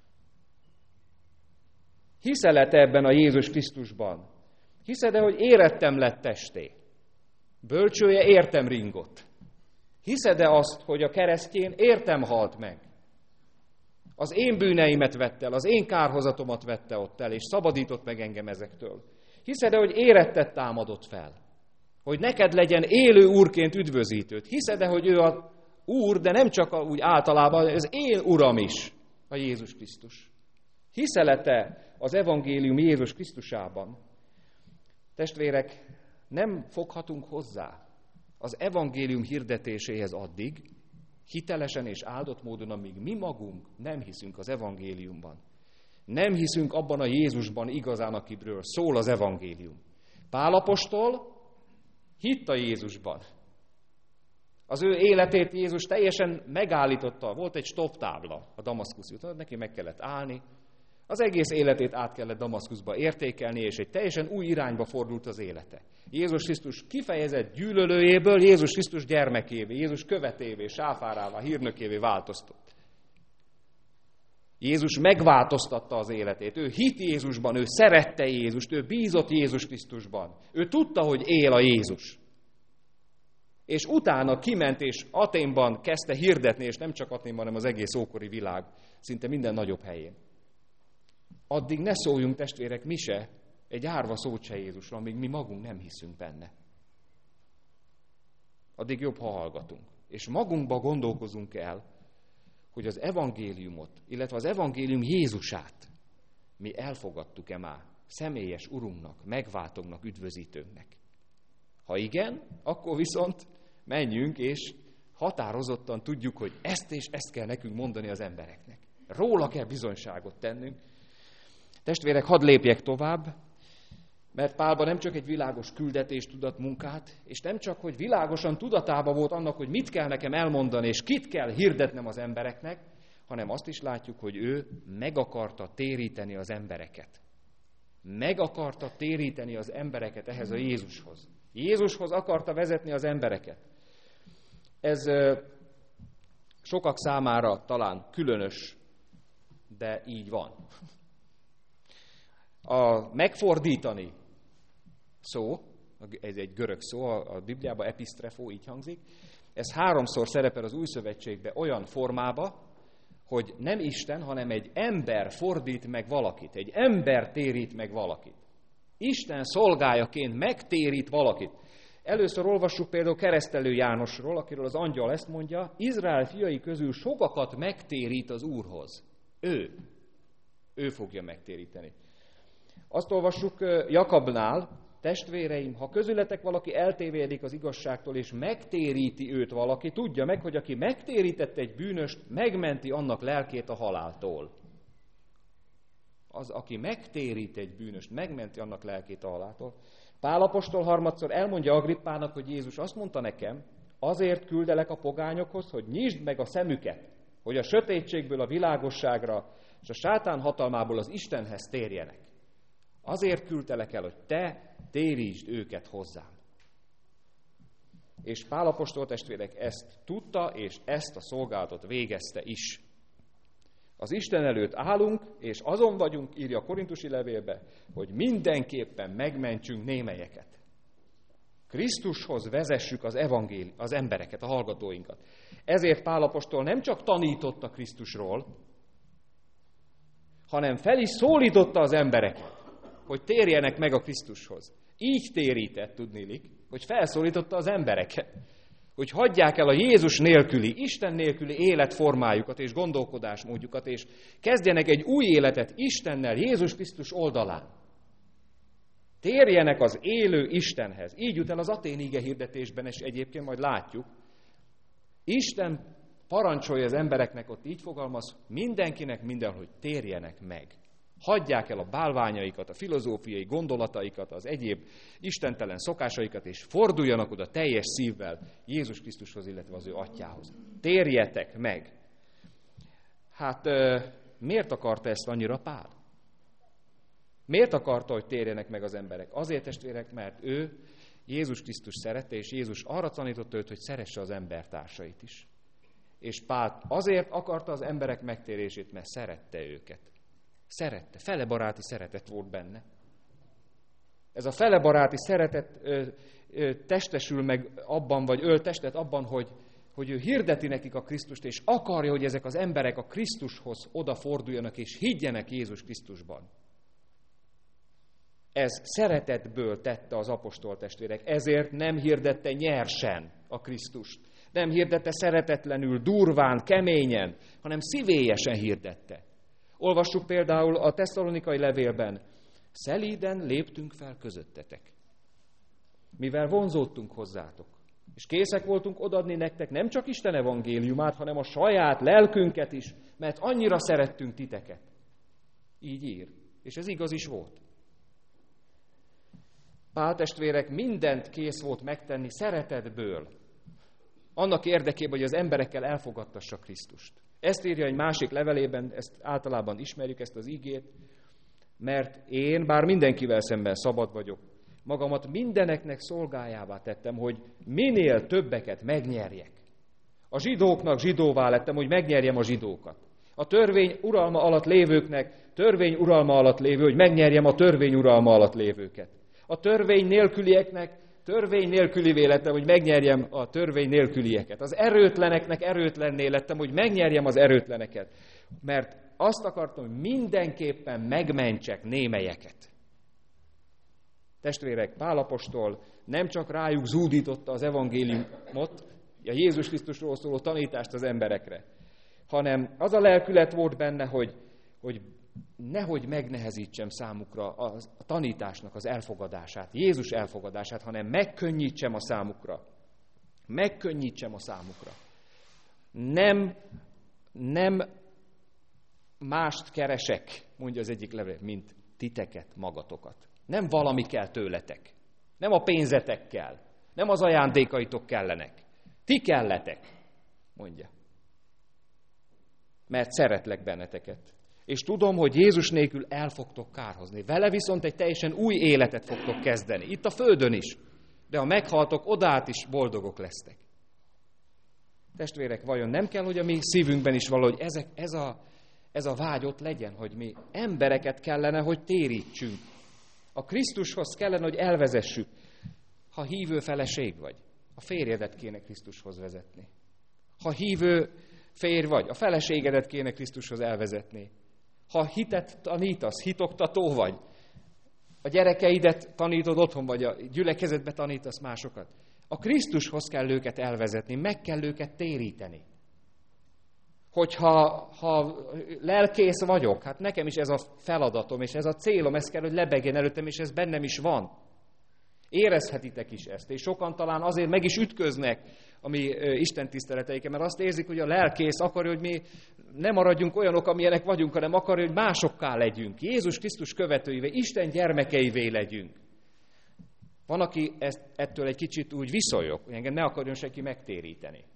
A: Hiszel-e te ebben a Jézus Krisztusban? Hiszed-e, hogy érettem lett testé? Bölcsője értem ringott. Hiszed-e azt, hogy a keresztjén értem halt meg? Az én bűneimet vette el, az én kárhozatomat vette ott el, és szabadított meg engem ezektől. Hiszed-e, hogy érettet támadott fel? Hogy neked legyen élő úrként üdvözítőt. Hiszed-e, hogy ő a úr, de nem csak úgy általában, az én uram is, a Jézus Krisztus? Hiszel-e te az evangélium Jézus Krisztusában? Testvérek, nem foghatunk hozzá az evangélium hirdetéséhez addig, hitelesen és áldott módon, amíg mi magunk nem hiszünk az evangéliumban. Nem hiszünk abban a Jézusban igazán, akiről szól az evangélium. Pál apostol hitt a Jézusban. Az ő életét Jézus teljesen megállította. Volt egy stopptábla a Damaszkuszi úton, neki meg kellett állni. Az egész életét át kellett Damaszkuszba értékelni, és egy teljesen új irányba fordult az élete. Jézus Krisztus kifejezett gyűlölőjéből Jézus Krisztus gyermekévé, Jézus követévé, sáfárává, hírnökévé változtott. Jézus megváltoztatta az életét. Ő hitt Jézusban, ő szerette Jézust, ő bízott Jézus Krisztusban. Ő tudta, hogy él a Jézus. És utána kiment, és Aténban kezdte hirdetni, és nem csak Aténban, hanem az egész ókori világ, szinte minden nagyobb helyén. Addig ne szóljunk, testvérek, mi se, egy árva szót se Jézusról, amíg mi magunk nem hiszünk benne. Addig jobb, ha hallgatunk. És magunkba gondolkozunk el, hogy az evangéliumot, illetve az evangélium Jézusát mi elfogadtuk-e már személyes Urunknak, megváltónknak, üdvözítőnknek. Ha igen, akkor viszont menjünk, és határozottan tudjuk, hogy ezt és ezt kell nekünk mondani az embereknek. Róla kell bizonyságot tennünk. Testvérek, hadd lépjek tovább, mert Pálban nem csak egy világos küldetés tudat munkát, és nem csak, hogy világosan tudatában volt annak, hogy mit kell nekem elmondani, és kit kell hirdetnem az embereknek, hanem azt is látjuk, hogy ő meg akarta téríteni az embereket. Meg akarta téríteni az embereket ehhez a Jézushoz. Jézushoz akarta vezetni az embereket. Ez sokak számára talán különös, de így van. A megfordítani szó, ez egy görög szó, a Bibliában episztrefó, így hangzik, ez 3-szor szerepel az Új Szövetségben olyan formába, hogy nem Isten, hanem egy ember fordít meg valakit, egy ember térít meg valakit. Isten szolgájaként megtérít valakit. Először olvassuk például Keresztelő Jánosról, akiről az angyal ezt mondja, Izrael fiai közül sokakat megtérít az Úrhoz. Ő fogja megtéríteni. Azt olvassuk Jakabnál, testvéreim, ha közületek valaki eltévejedik az igazságtól, és megtéríti őt valaki, tudja meg, hogy aki megtérített egy bűnöst, megmenti annak lelkét a haláltól. Az, aki megtérít egy bűnöst, megmenti annak lelkét a haláltól. Pál apostol harmadszor elmondja Agrippának, hogy Jézus azt mondta nekem, azért küldelek a pogányokhoz, hogy nyisd meg a szemüket, hogy a sötétségből a világosságra, és a sátán hatalmából az Istenhez térjenek. Azért küldtelek el, hogy te térítsd őket hozzám. És Pál apostol testvérek ezt tudta, és ezt a szolgálatot végezte is. Az Isten előtt állunk, és azon vagyunk, írja a korintusi levélbe, hogy mindenképpen megmentsünk némelyeket. Krisztushoz vezessük az embereket, a hallgatóinkat. Ezért Pál apostol nem csak tanította Krisztusról, hanem fel is szólította az embereket, hogy térjenek meg a Krisztushoz. Így térített, tudniillik, hogy felszólította az embereket, hogy hagyják el a Jézus nélküli, Isten nélküli életformájukat és gondolkodásmódjukat, és kezdjenek egy új életet Istennel, Jézus Krisztus oldalán. Térjenek az élő Istenhez. Így jut el az aténi ige hirdetésben, és egyébként majd látjuk. Isten parancsolja az embereknek, ott így fogalmaz, mindenkinek mindenhol, hogy térjenek meg. Hagyják el a bálványaikat, a filozófiai gondolataikat, az egyéb istentelen szokásaikat, és forduljanak oda teljes szívvel Jézus Krisztushoz, illetve az ő atyához. Térjetek meg! Hát miért akarta ezt annyira Pál? Miért akarta, hogy térjenek meg az emberek? Azért, testvérek, mert ő Jézus Krisztus szerette, és Jézus arra tanította őt, hogy szeresse az embertársait is. És Pál azért akarta az emberek megtérését, mert szerette őket. Szerette, felebaráti szeretet volt benne. Ez a felebaráti szeretet testesül meg abban, vagy ölt testet abban, hogy ő hirdeti nekik a Krisztust, és akarja, hogy ezek az emberek a Krisztushoz odaforduljanak, és higgyenek Jézus Krisztusban. Ez szeretetből tette az apostol testvérek, ezért nem hirdette nyersen a Krisztust. Nem hirdette szeretetlenül, durván, keményen, hanem szívélyesen hirdette. Olvassuk például a tesszalonikai levélben, szelíden léptünk fel közöttetek, mivel vonzódtunk hozzátok, és készek voltunk odaadni nektek nem csak Isten evangéliumát, hanem a saját lelkünket is, mert annyira szerettünk titeket. Így ír, és ez igaz is volt. Pál testvérek mindent kész volt megtenni szeretetből, annak érdekében, hogy az emberekkel elfogadtassa Krisztust. Ezt írja egy másik levelében, ezt általában ismerjük, ezt az igét, mert én, bár mindenkivel szemben szabad vagyok, magamat mindeneknek szolgájává tettem, hogy minél többeket megnyerjek. A zsidóknak zsidóvá lettem, hogy megnyerjem a zsidókat. A törvény uralma alatt lévőknek törvény uralma alatt lévő, hogy megnyerjem a törvény uralma alatt lévőket. A törvény nélkülieknek törvény nélkülivé lettem, hogy megnyerjem a törvény nélkülieket. Az erőtleneknek erőtlenné lettem, hogy megnyerjem az erőtleneket. Mert azt akartam, hogy mindenképpen megmentsek némelyeket. Testvérek, Pál apostol nem csak rájuk zúdította az evangéliumot, a Jézus Krisztusról szóló tanítást az emberekre, hanem az a lelkület volt benne, hogy nehogy megnehezítsem számukra a tanításnak az elfogadását, Jézus elfogadását, hanem megkönnyítsem a számukra. Megkönnyítsem a számukra. Nem mást keresek, mondja az egyik levél, mint titeket, magatokat. Nem valami kell tőletek. Nem a pénzetek kell. Nem az ajándékaitok kellenek. Ti kelletek, mondja. mert szeretlek benneteket. És tudom, hogy Jézus nélkül el fogtok kárhozni. Vele viszont egy teljesen új életet fogtok kezdeni. Itt a földön is. De ha meghaltok, odát is boldogok lesztek. Testvérek, vajon nem kell, hogy a mi szívünkben is valahogy ez a vágy ott legyen, hogy mi embereket kellene, hogy térítsünk. A Krisztushoz kellene, hogy elvezessük. Ha hívő feleség vagy, a férjedet kéne Krisztushoz vezetni. Ha hívő férj vagy, a feleségedet kéne Krisztushoz elvezetni. Ha hitet tanítasz, hitoktató vagy, a gyerekeidet tanítod otthon, vagy a gyülekezetbe tanítasz másokat, a Krisztushoz kell őket elvezetni, meg kell őket téríteni. Hogyha lelkész vagyok, hát nekem is ez a feladatom, és ez a célom, ez kell, hogy lebegjen előttem, és ez bennem is van. Érezhetitek is ezt, és sokan talán azért meg is ütköznek a mi istentiszteleteiken, mert azt érzik, hogy a lelkész akarja, hogy mi nem maradjunk olyanok, amilyenek vagyunk, hanem akarja, hogy másokká legyünk. Jézus Krisztus követőivé, Isten gyermekeivé legyünk. Van, aki ettől egy kicsit úgy viszonyog, hogy engem ne akarjon senki megtéríteni.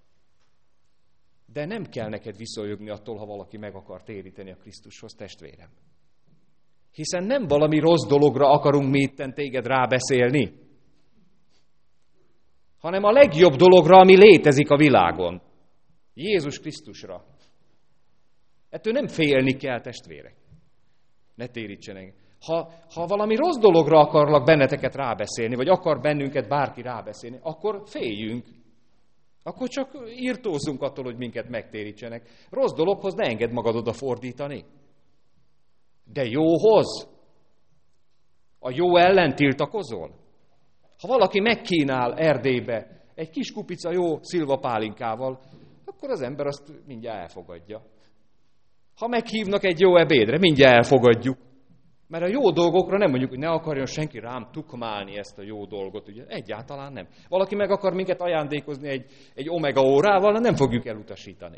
A: De nem kell neked viszonyogni attól, ha valaki meg akar téríteni a Krisztushoz, testvérem. Hiszen nem valami rossz dologra akarunk mi itten téged rábeszélni, hanem a legjobb dologra, ami létezik a világon. Jézus Krisztusra. Ettől nem félni kell, testvérek. Ne térítsenek. Ha valami rossz dologra akarlak benneteket rábeszélni, vagy akar bennünket bárki rábeszélni, akkor féljünk. Akkor csak írtózzunk attól, hogy minket megtérítsenek. Rossz dologhoz ne engedd magad oda fordítani. De jóhoz? A jó ellen tiltakozol? Ha valaki megkínál Erdélybe egy kis kupica jó szilvapálinkával, akkor az ember azt mindjárt elfogadja. Ha meghívnak egy jó ebédre, mindjárt elfogadjuk. Mert a jó dolgokra nem mondjuk, hogy ne akarjon senki rám tukmálni ezt a jó dolgot. Ugye? Egyáltalán nem. Valaki meg akar minket ajándékozni egy omega órával, nem fogjuk elutasítani.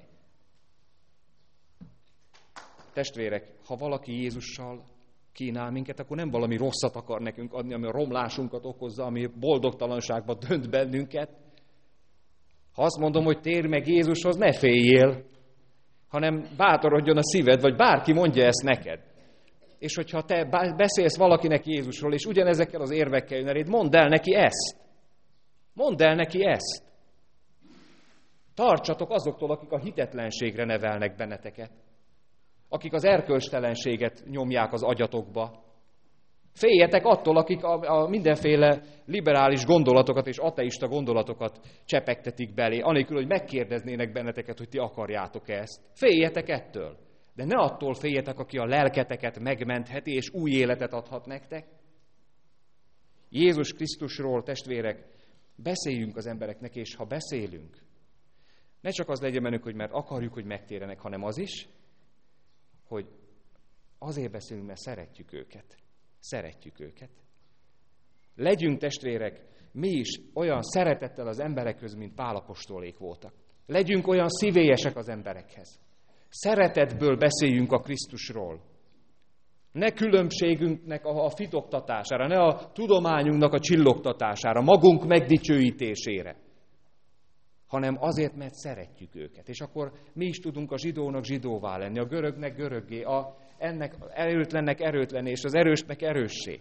A: Testvérek, ha valaki Jézussal kínál minket, akkor nem valami rosszat akar nekünk adni, ami a romlásunkat okozza, ami boldogtalanságba dönt bennünket. Ha azt mondom, hogy térj meg Jézushoz, ne féljél, hanem bátorodjon a szíved, vagy bárki mondja ezt neked. És hogyha te beszélsz valakinek Jézusról, és ugyanezekkel az érvekkel jön eléd, mondd el neki ezt. Mondd el neki ezt. Tartsatok azoktól, akik a hitetlenségre nevelnek benneteket. Akik az erkölcstelenséget nyomják az agyatokba. Féljetek attól, akik a mindenféle liberális gondolatokat és ateista gondolatokat csepegtetik belé, anélkül, hogy megkérdeznének benneteket, hogy ti akarjátok ezt. Féljetek ettől. De ne attól féljetek, aki a lelketeket megmentheti, és új életet adhat nektek. Jézus Krisztusról, testvérek, beszéljünk az embereknek, és ha beszélünk, ne csak az legyen bennünk, hogy mert akarjuk, hogy megtérjenek, hanem az is, hogy azért beszélünk, mert szeretjük őket. Szeretjük őket. Legyünk, testvérek, mi is olyan szeretettel az emberekhöz, mint Pál apostolék voltak. Legyünk olyan szívélyesek az emberekhez. Szeretetből beszéljünk a Krisztusról. Ne különbségünknek a fitoktatására, ne a tudományunknak a csillogtatására, magunk megdicsőítésére, hanem azért, mert szeretjük őket. És akkor mi is tudunk a zsidónak zsidóvá lenni, a görögnek göröggé, ennek erőtlennek erőtlenné, és az erősnek erőssé.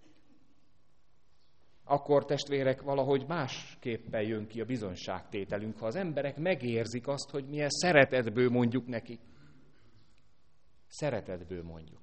A: Akkor, testvérek, valahogy másképpen jön ki a bizonyságtételünk, ha az emberek megérzik azt, hogy milyen szeretetből mondjuk nekik. Szeretetből mondjuk.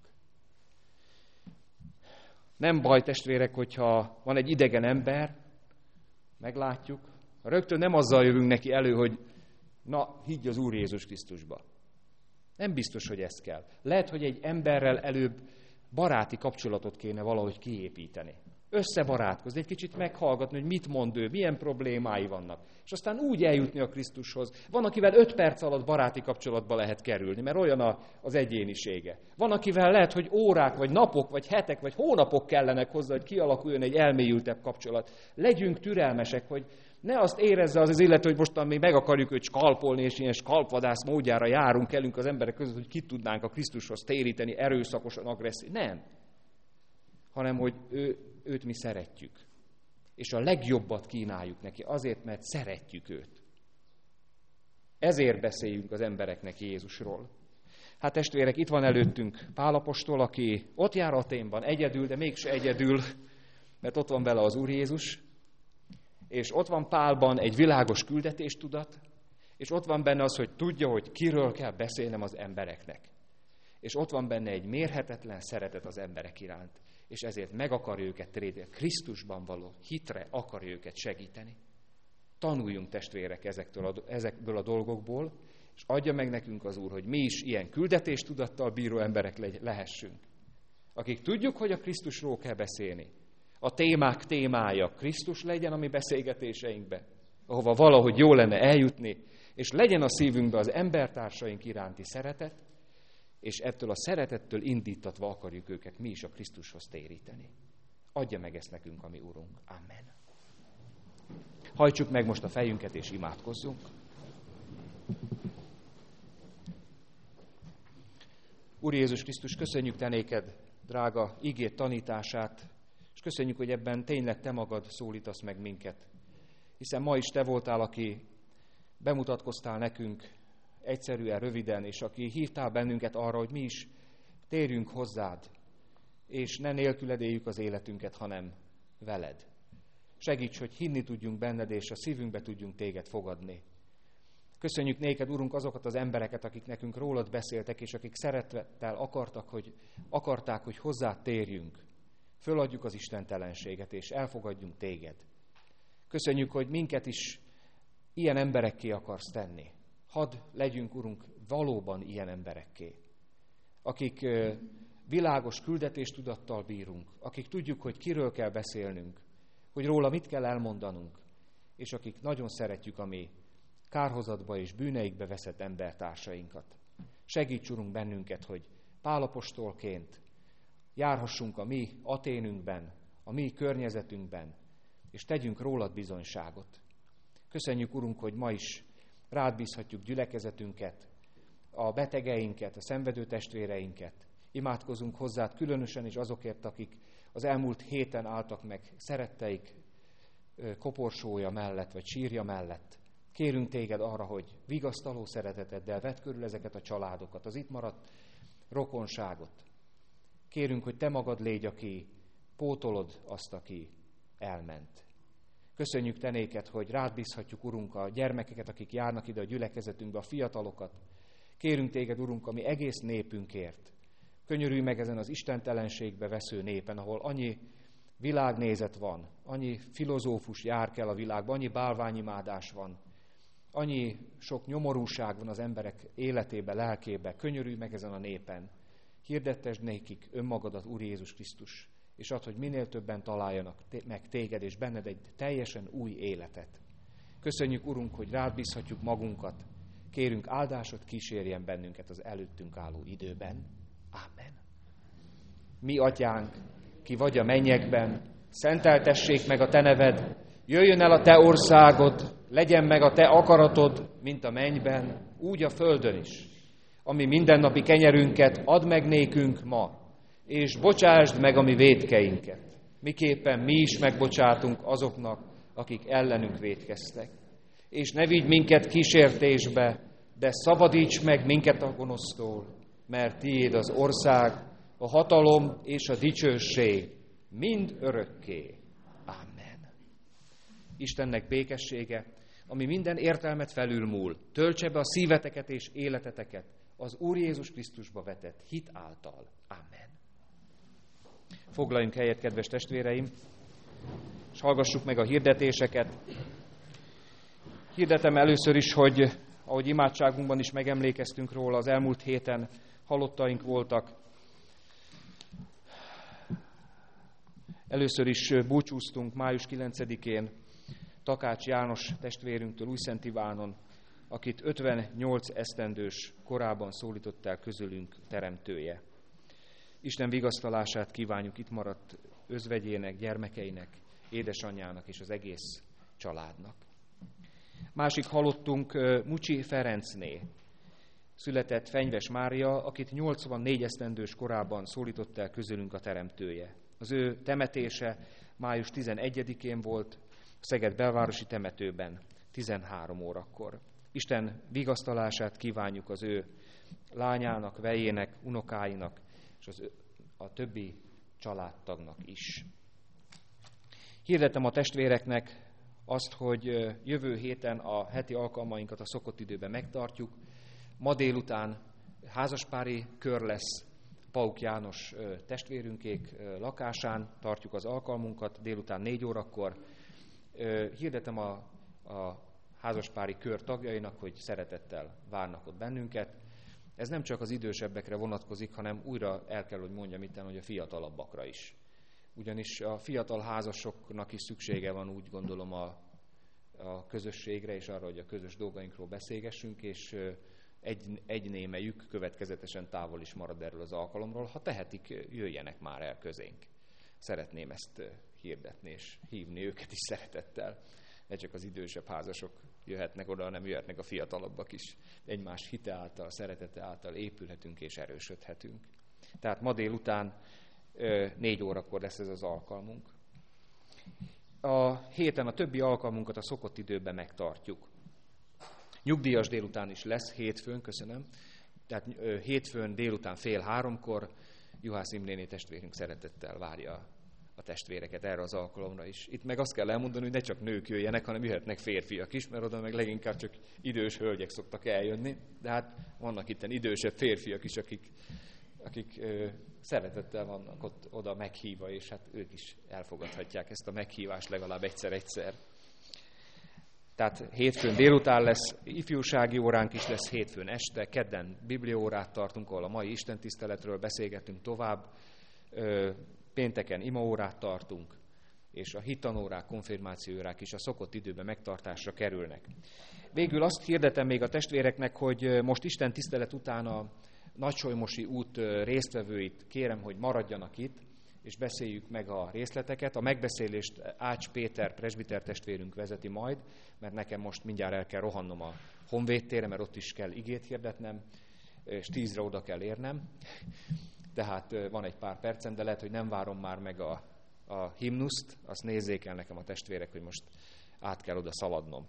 A: Nem baj, testvérek, hogyha van egy idegen ember, meglátjuk, rögtön nem azzal jövünk neki elő, hogy na, higgy az Úr Jézus Krisztusba. Nem biztos, hogy ez kell. Lehet, hogy egy emberrel előbb baráti kapcsolatot kéne valahogy kiépíteni. Összebarátkozni, egy kicsit meghallgatni, hogy mit mond ő, milyen problémái vannak. És aztán úgy eljutni a Krisztushoz. Van, akivel 5 perc alatt baráti kapcsolatba lehet kerülni, mert olyan az egyénisége. Van, akivel lehet, hogy órák, vagy napok, vagy hetek, vagy hónapok kellenek hozzá, hogy kialakuljon egy elmélyültebb kapcsolat. Legyünk türelmesek, hogy ne azt érezze az illető, hogy mostan még meg akarjuk őt skalpolni, és ilyen skalpvadász módjára járunk elünk az emberek között, hogy ki tudnánk a Krisztushoz téríteni erőszakosan, agresszív. Nem. Hanem, hogy őt mi szeretjük. És a legjobbat kínáljuk neki, azért, mert szeretjük őt. Ezért beszéljünk az embereknek Jézusról. Hát testvérek, itt van előttünk Pál apostol, aki ott jár Athénban egyedül, de mégse egyedül, mert ott van vele az Úr Jézus, és ott van Pálban egy világos küldetéstudat, és ott van benne az, hogy tudja, hogy kiről kell beszélnem az embereknek. És ott van benne egy mérhetetlen szeretet az emberek iránt, és ezért meg akarja őket téríteni, Krisztusban való hitre akarja őket segíteni. Tanuljunk, testvérek, ezekből a dolgokból, és adja meg nekünk az Úr, hogy mi is ilyen küldetéstudattal bíró emberek lehessünk. Akik tudjuk, hogy a Krisztusról kell beszélni. A témák témája Krisztus legyen a mi beszélgetéseinkbe, ahova valahogy jó lenne eljutni, és legyen a szívünkbe az embertársaink iránti szeretet, és ettől a szeretettől indítatva akarjuk őket mi is a Krisztushoz téríteni. Adja meg ezt nekünk, a mi Urunk. Amen. Hajtsuk meg most a fejünket, és imádkozzunk. Úr Jézus Krisztus, köszönjük Te néked, drága igéd tanítását, és köszönjük, hogy ebben tényleg Te magad szólítasz meg minket. Hiszen ma is Te voltál, aki bemutatkoztál nekünk egyszerűen, röviden, és aki hívtál bennünket arra, hogy mi is térjünk hozzád, és ne nélküled éljük az életünket, hanem veled. Segíts, hogy hinni tudjunk benned, és a szívünkbe tudjunk téged fogadni. Köszönjük néked, Urunk, azokat az embereket, akik nekünk rólad beszéltek, és akik szeretettel akarták, hogy hozzád térjünk. Föladjuk az istentelenséget, és elfogadjunk téged. Köszönjük, hogy minket is ilyen emberekké akarsz tenni. Hadd legyünk, Urunk, valóban ilyen emberekké, akik világos küldetéstudattal bírunk, akik tudjuk, hogy kiről kell beszélnünk, hogy róla mit kell elmondanunk, és akik nagyon szeretjük a mi kárhozatba és bűneikbe veszett embertársainkat. Segíts, Urunk, bennünket, hogy Pál apostolként járhassunk a mi Athénünkben, a mi környezetünkben, és tegyünk rólad bizonyságot. Köszönjük, Urunk, hogy ma is rád bízhatjuk gyülekezetünket, a betegeinket, a szenvedő testvéreinket. Imádkozunk hozzád különösen is azokért, akik az elmúlt héten álltak meg szeretteik koporsója mellett, vagy sírja mellett. Kérünk téged arra, hogy vigasztaló szereteteddel vedd körül ezeket a családokat, az itt maradt rokonságot. Kérünk, hogy te magad légy, aki pótolod azt, aki elment. Köszönjük te néked, hogy rád bízhatjuk, Urunk, a gyermekeket, akik járnak ide a gyülekezetünkbe, a fiatalokat. Kérünk téged, Urunk, a mi egész népünkért. Könyörülj meg ezen az istentelenségbe vesző népen, ahol annyi világnézet van, annyi filozófus jár kell a világban, annyi bálványimádás van, annyi sok nyomorúság van az emberek életébe, lelkébe. Könyörülj meg ezen a népen. Hirdettesd nékik önmagadat, Úr Jézus Krisztus, és add, hogy minél többen találjanak meg téged, és benned egy teljesen új életet. Köszönjük, Urunk, hogy rád bízhatjuk magunkat. Kérünk, áldásod kísérjen bennünket az előttünk álló időben. Ámen. Mi, Atyánk, ki vagy a mennyekben, szenteltessék meg a te neved, jöjjön el a te országod, legyen meg a te akaratod, mint a mennyben, úgy a földön is. Ami mindennapi kenyerünket add meg nékünk ma, és bocsásd meg a mi vétkeinket, miképpen mi is megbocsátunk azoknak, akik ellenünk vétkeztek. És ne vigy minket kísértésbe, de szabadíts meg minket a gonosztól, mert tiéd az ország, a hatalom és a dicsőség mind örökké. Amen. Istennek békessége, ami minden értelmet felülmúl, töltse be a szíveteket és életeteket az Úr Jézus Krisztusba vetett hit által. Amen. Foglaljunk helyet, kedves testvéreim, és hallgassuk meg a hirdetéseket. Hirdetem először is, hogy ahogy imádságunkban is megemlékeztünk róla, az elmúlt héten halottaink voltak. Először is búcsúztunk május 9-én Takács János testvérünktől Újszent Ivánon, akit 58 esztendős korában szólított el közülünk teremtője. Isten vigasztalását kívánjuk itt maradt özvegyének, gyermekeinek, édesanyjának és az egész családnak. Másik halottunk Mucsi Ferencné. Született Fenyves Mária, akit 84 esztendős korában szólított el közülünk a teremtője. Az ő temetése május 11-én volt, a Szeged belvárosi temetőben, 13 órakor. Isten vigasztalását kívánjuk az ő lányának, vejének, unokáinak, és a többi családtagnak is. Hirdetem a testvéreknek azt, hogy jövő héten a heti alkalmainkat a szokott időben megtartjuk. Ma délután házaspári kör lesz Pauk János testvérünkék lakásán, tartjuk az alkalmunkat délután 4 órakor. Hirdetem a házaspári kör tagjainak, hogy szeretettel várnak ott bennünket. Ez nem csak az idősebbekre vonatkozik, hanem újra el kell, hogy mondjam itten, hogy a fiatalabbakra is. Ugyanis a fiatal házasoknak is szüksége van, úgy gondolom, a közösségre, és arra, hogy a közös dolgainkról beszélgessünk, és egy némelyük következetesen távol is marad erről az alkalomról. Ha tehetik, jöjjenek már el közénk. Szeretném ezt hirdetni, és hívni őket is szeretettel. Ne csak az idősebb házasok jöhetnek oda, hanem jöhetnek a fiatalabbak is. Egymás hite által, szeretete által épülhetünk és erősödhetünk. Tehát ma délután 4 órakor lesz ez az alkalmunk. A héten a többi alkalmunkat a szokott időben megtartjuk. Nyugdíjas délután is lesz, hétfőn, köszönöm. Tehát hétfőn délután 2:30 Juhász Imréné testvérünk szeretettel várja a testvéreket erre az alkalomra is. Itt meg azt kell elmondani, hogy ne csak nők jöjjenek, hanem jöhetnek férfiak is, mert oda meg leginkább csak idős hölgyek szoktak eljönni. De hát vannak itten idősebb férfiak is, akik szeretettel vannak ott oda meghívva, és hát ők is elfogadhatják ezt a meghívást legalább egyszer-egyszer. Tehát hétfőn délután lesz ifjúsági óránk is, lesz hétfőn este, kedden bibliaórát tartunk, ahol a mai istentiszteletről beszélgetünk tovább, pénteken imaórát tartunk, és a hittanórák, konfirmációórák is a szokott időben megtartásra kerülnek. Végül azt hirdetem még a testvéreknek, hogy most Isten tisztelet után a Nagysolymosi út résztvevőit kérem, hogy maradjanak itt, és beszéljük meg a részleteket. A megbeszélést Ács Péter presbiter testvérünk vezeti majd, mert nekem most mindjárt el kell rohannom a Honvéd térre, mert ott is kell igét hirdetnem, és 10-re oda kell érnem. Tehát van egy pár percem, de lehet, hogy nem várom már meg a himnuszt, azt nézzék el nekem a testvérek, hogy most át kell oda szaladnom.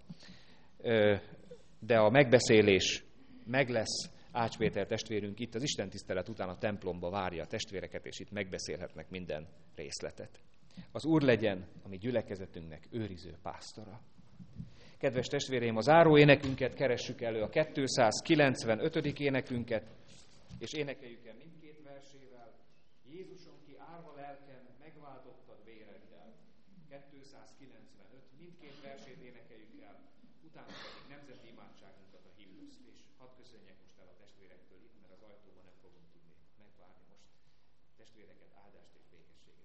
A: De a megbeszélés meg lesz, Ács Péter testvérünk itt az istentisztelet után a templomba várja a testvéreket, és itt megbeszélhetnek minden részletet. Az Úr legyen a mi gyülekezetünknek őriző pásztora. Kedves testvéreim, a záró énekünket keressük elő, a 295. énekünket, és énekeljük el mindkét versével. Jézusom, ki árva lelkem, megváltottad véreddel. 295, mindkét versét énekeljük el, utána pedig nemzeti imádságunkat, a himnuszt, és hadd köszönjek most el a testvérektől itt, mert az ajtóban nem fogunk tudni megvárni most. Testvéreket, áldást és békességet.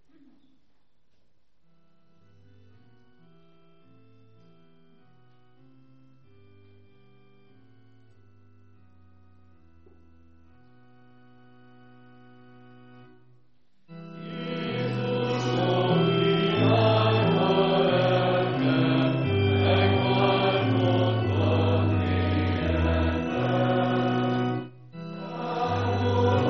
B: Oh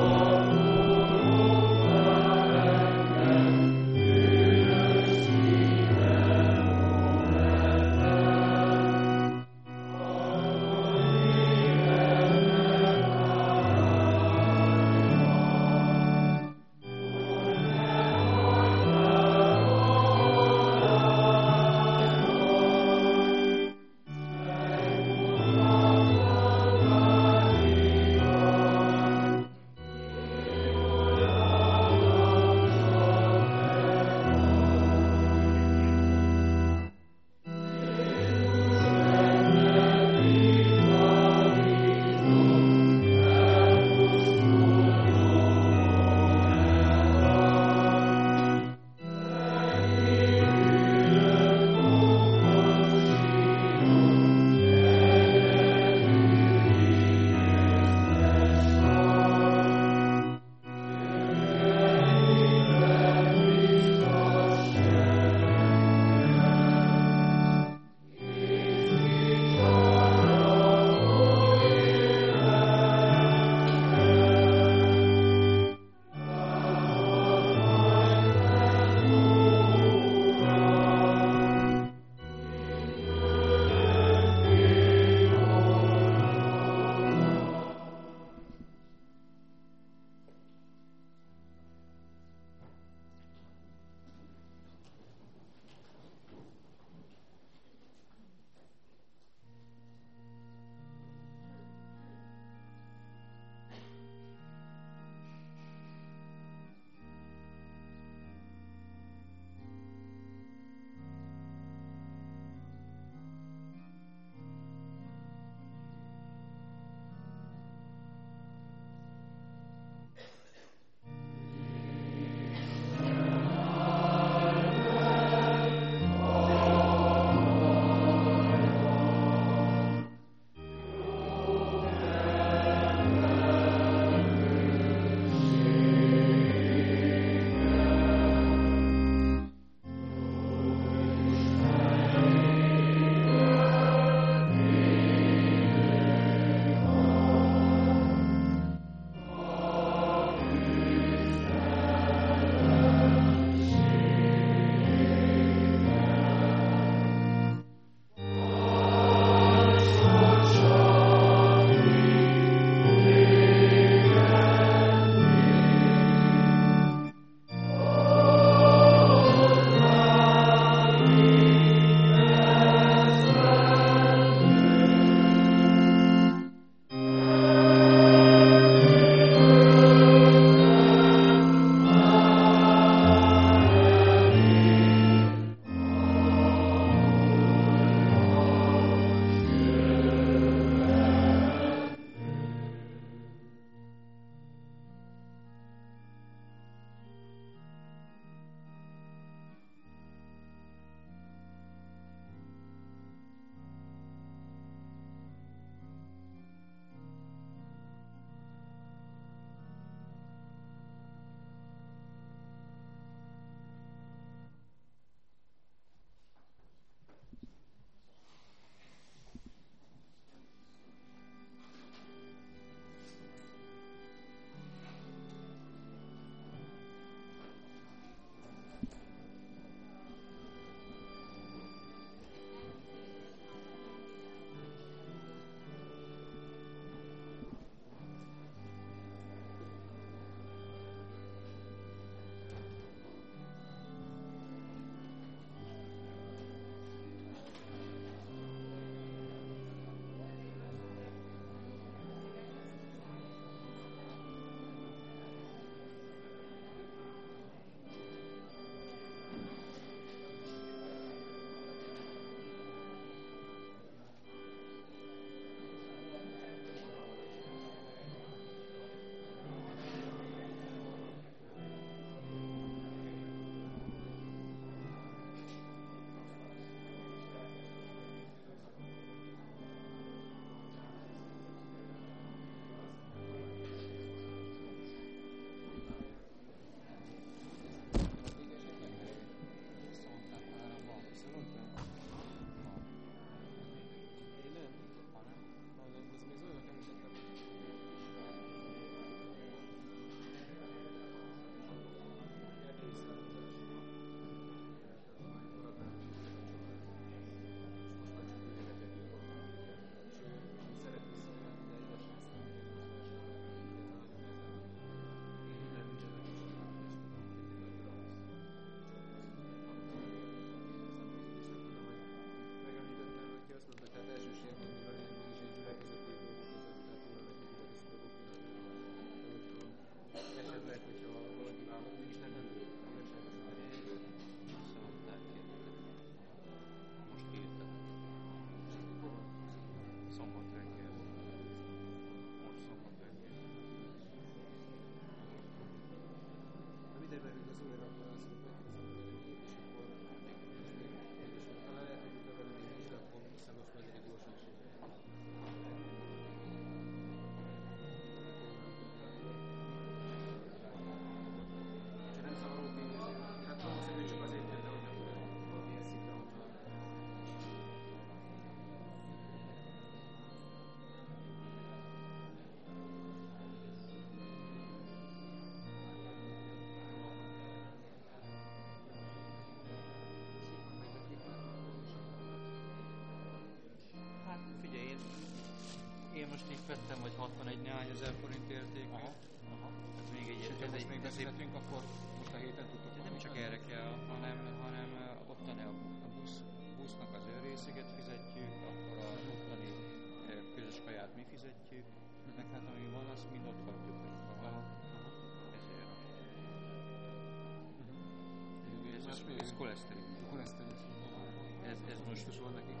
B: néhány ezer forint értékű. Ez még egy...
C: És ha most még vezetünk, akkor most a héten tudtok
B: nem csak erre kell, hanem ottani a busznak az őrészéget fizetjük, akkor a ottani közös kaját mi fizetjük, meg hát ami van, azt mind ott hagyjuk. Ezért. Ez koleszterin. Ez most
C: van nekik.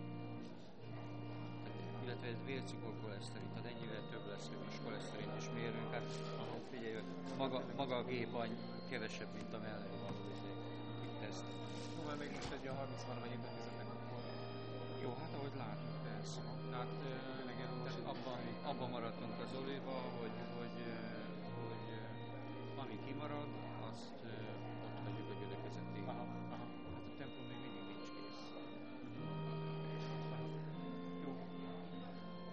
B: Illetve ez vércukorkoleszterin, tehát ennyivel több lesz, hogy most koleszterint is mérünk. Hát figyelj, maga a gép kevesebb, mint a mellé való teszt.
C: Már még most egy 30 valamennyi befizetnek akkor.
B: Jó, hát ahogy látjuk, persze. Tehát abban maradtunk az Zolival, hogy ami kimarad, azt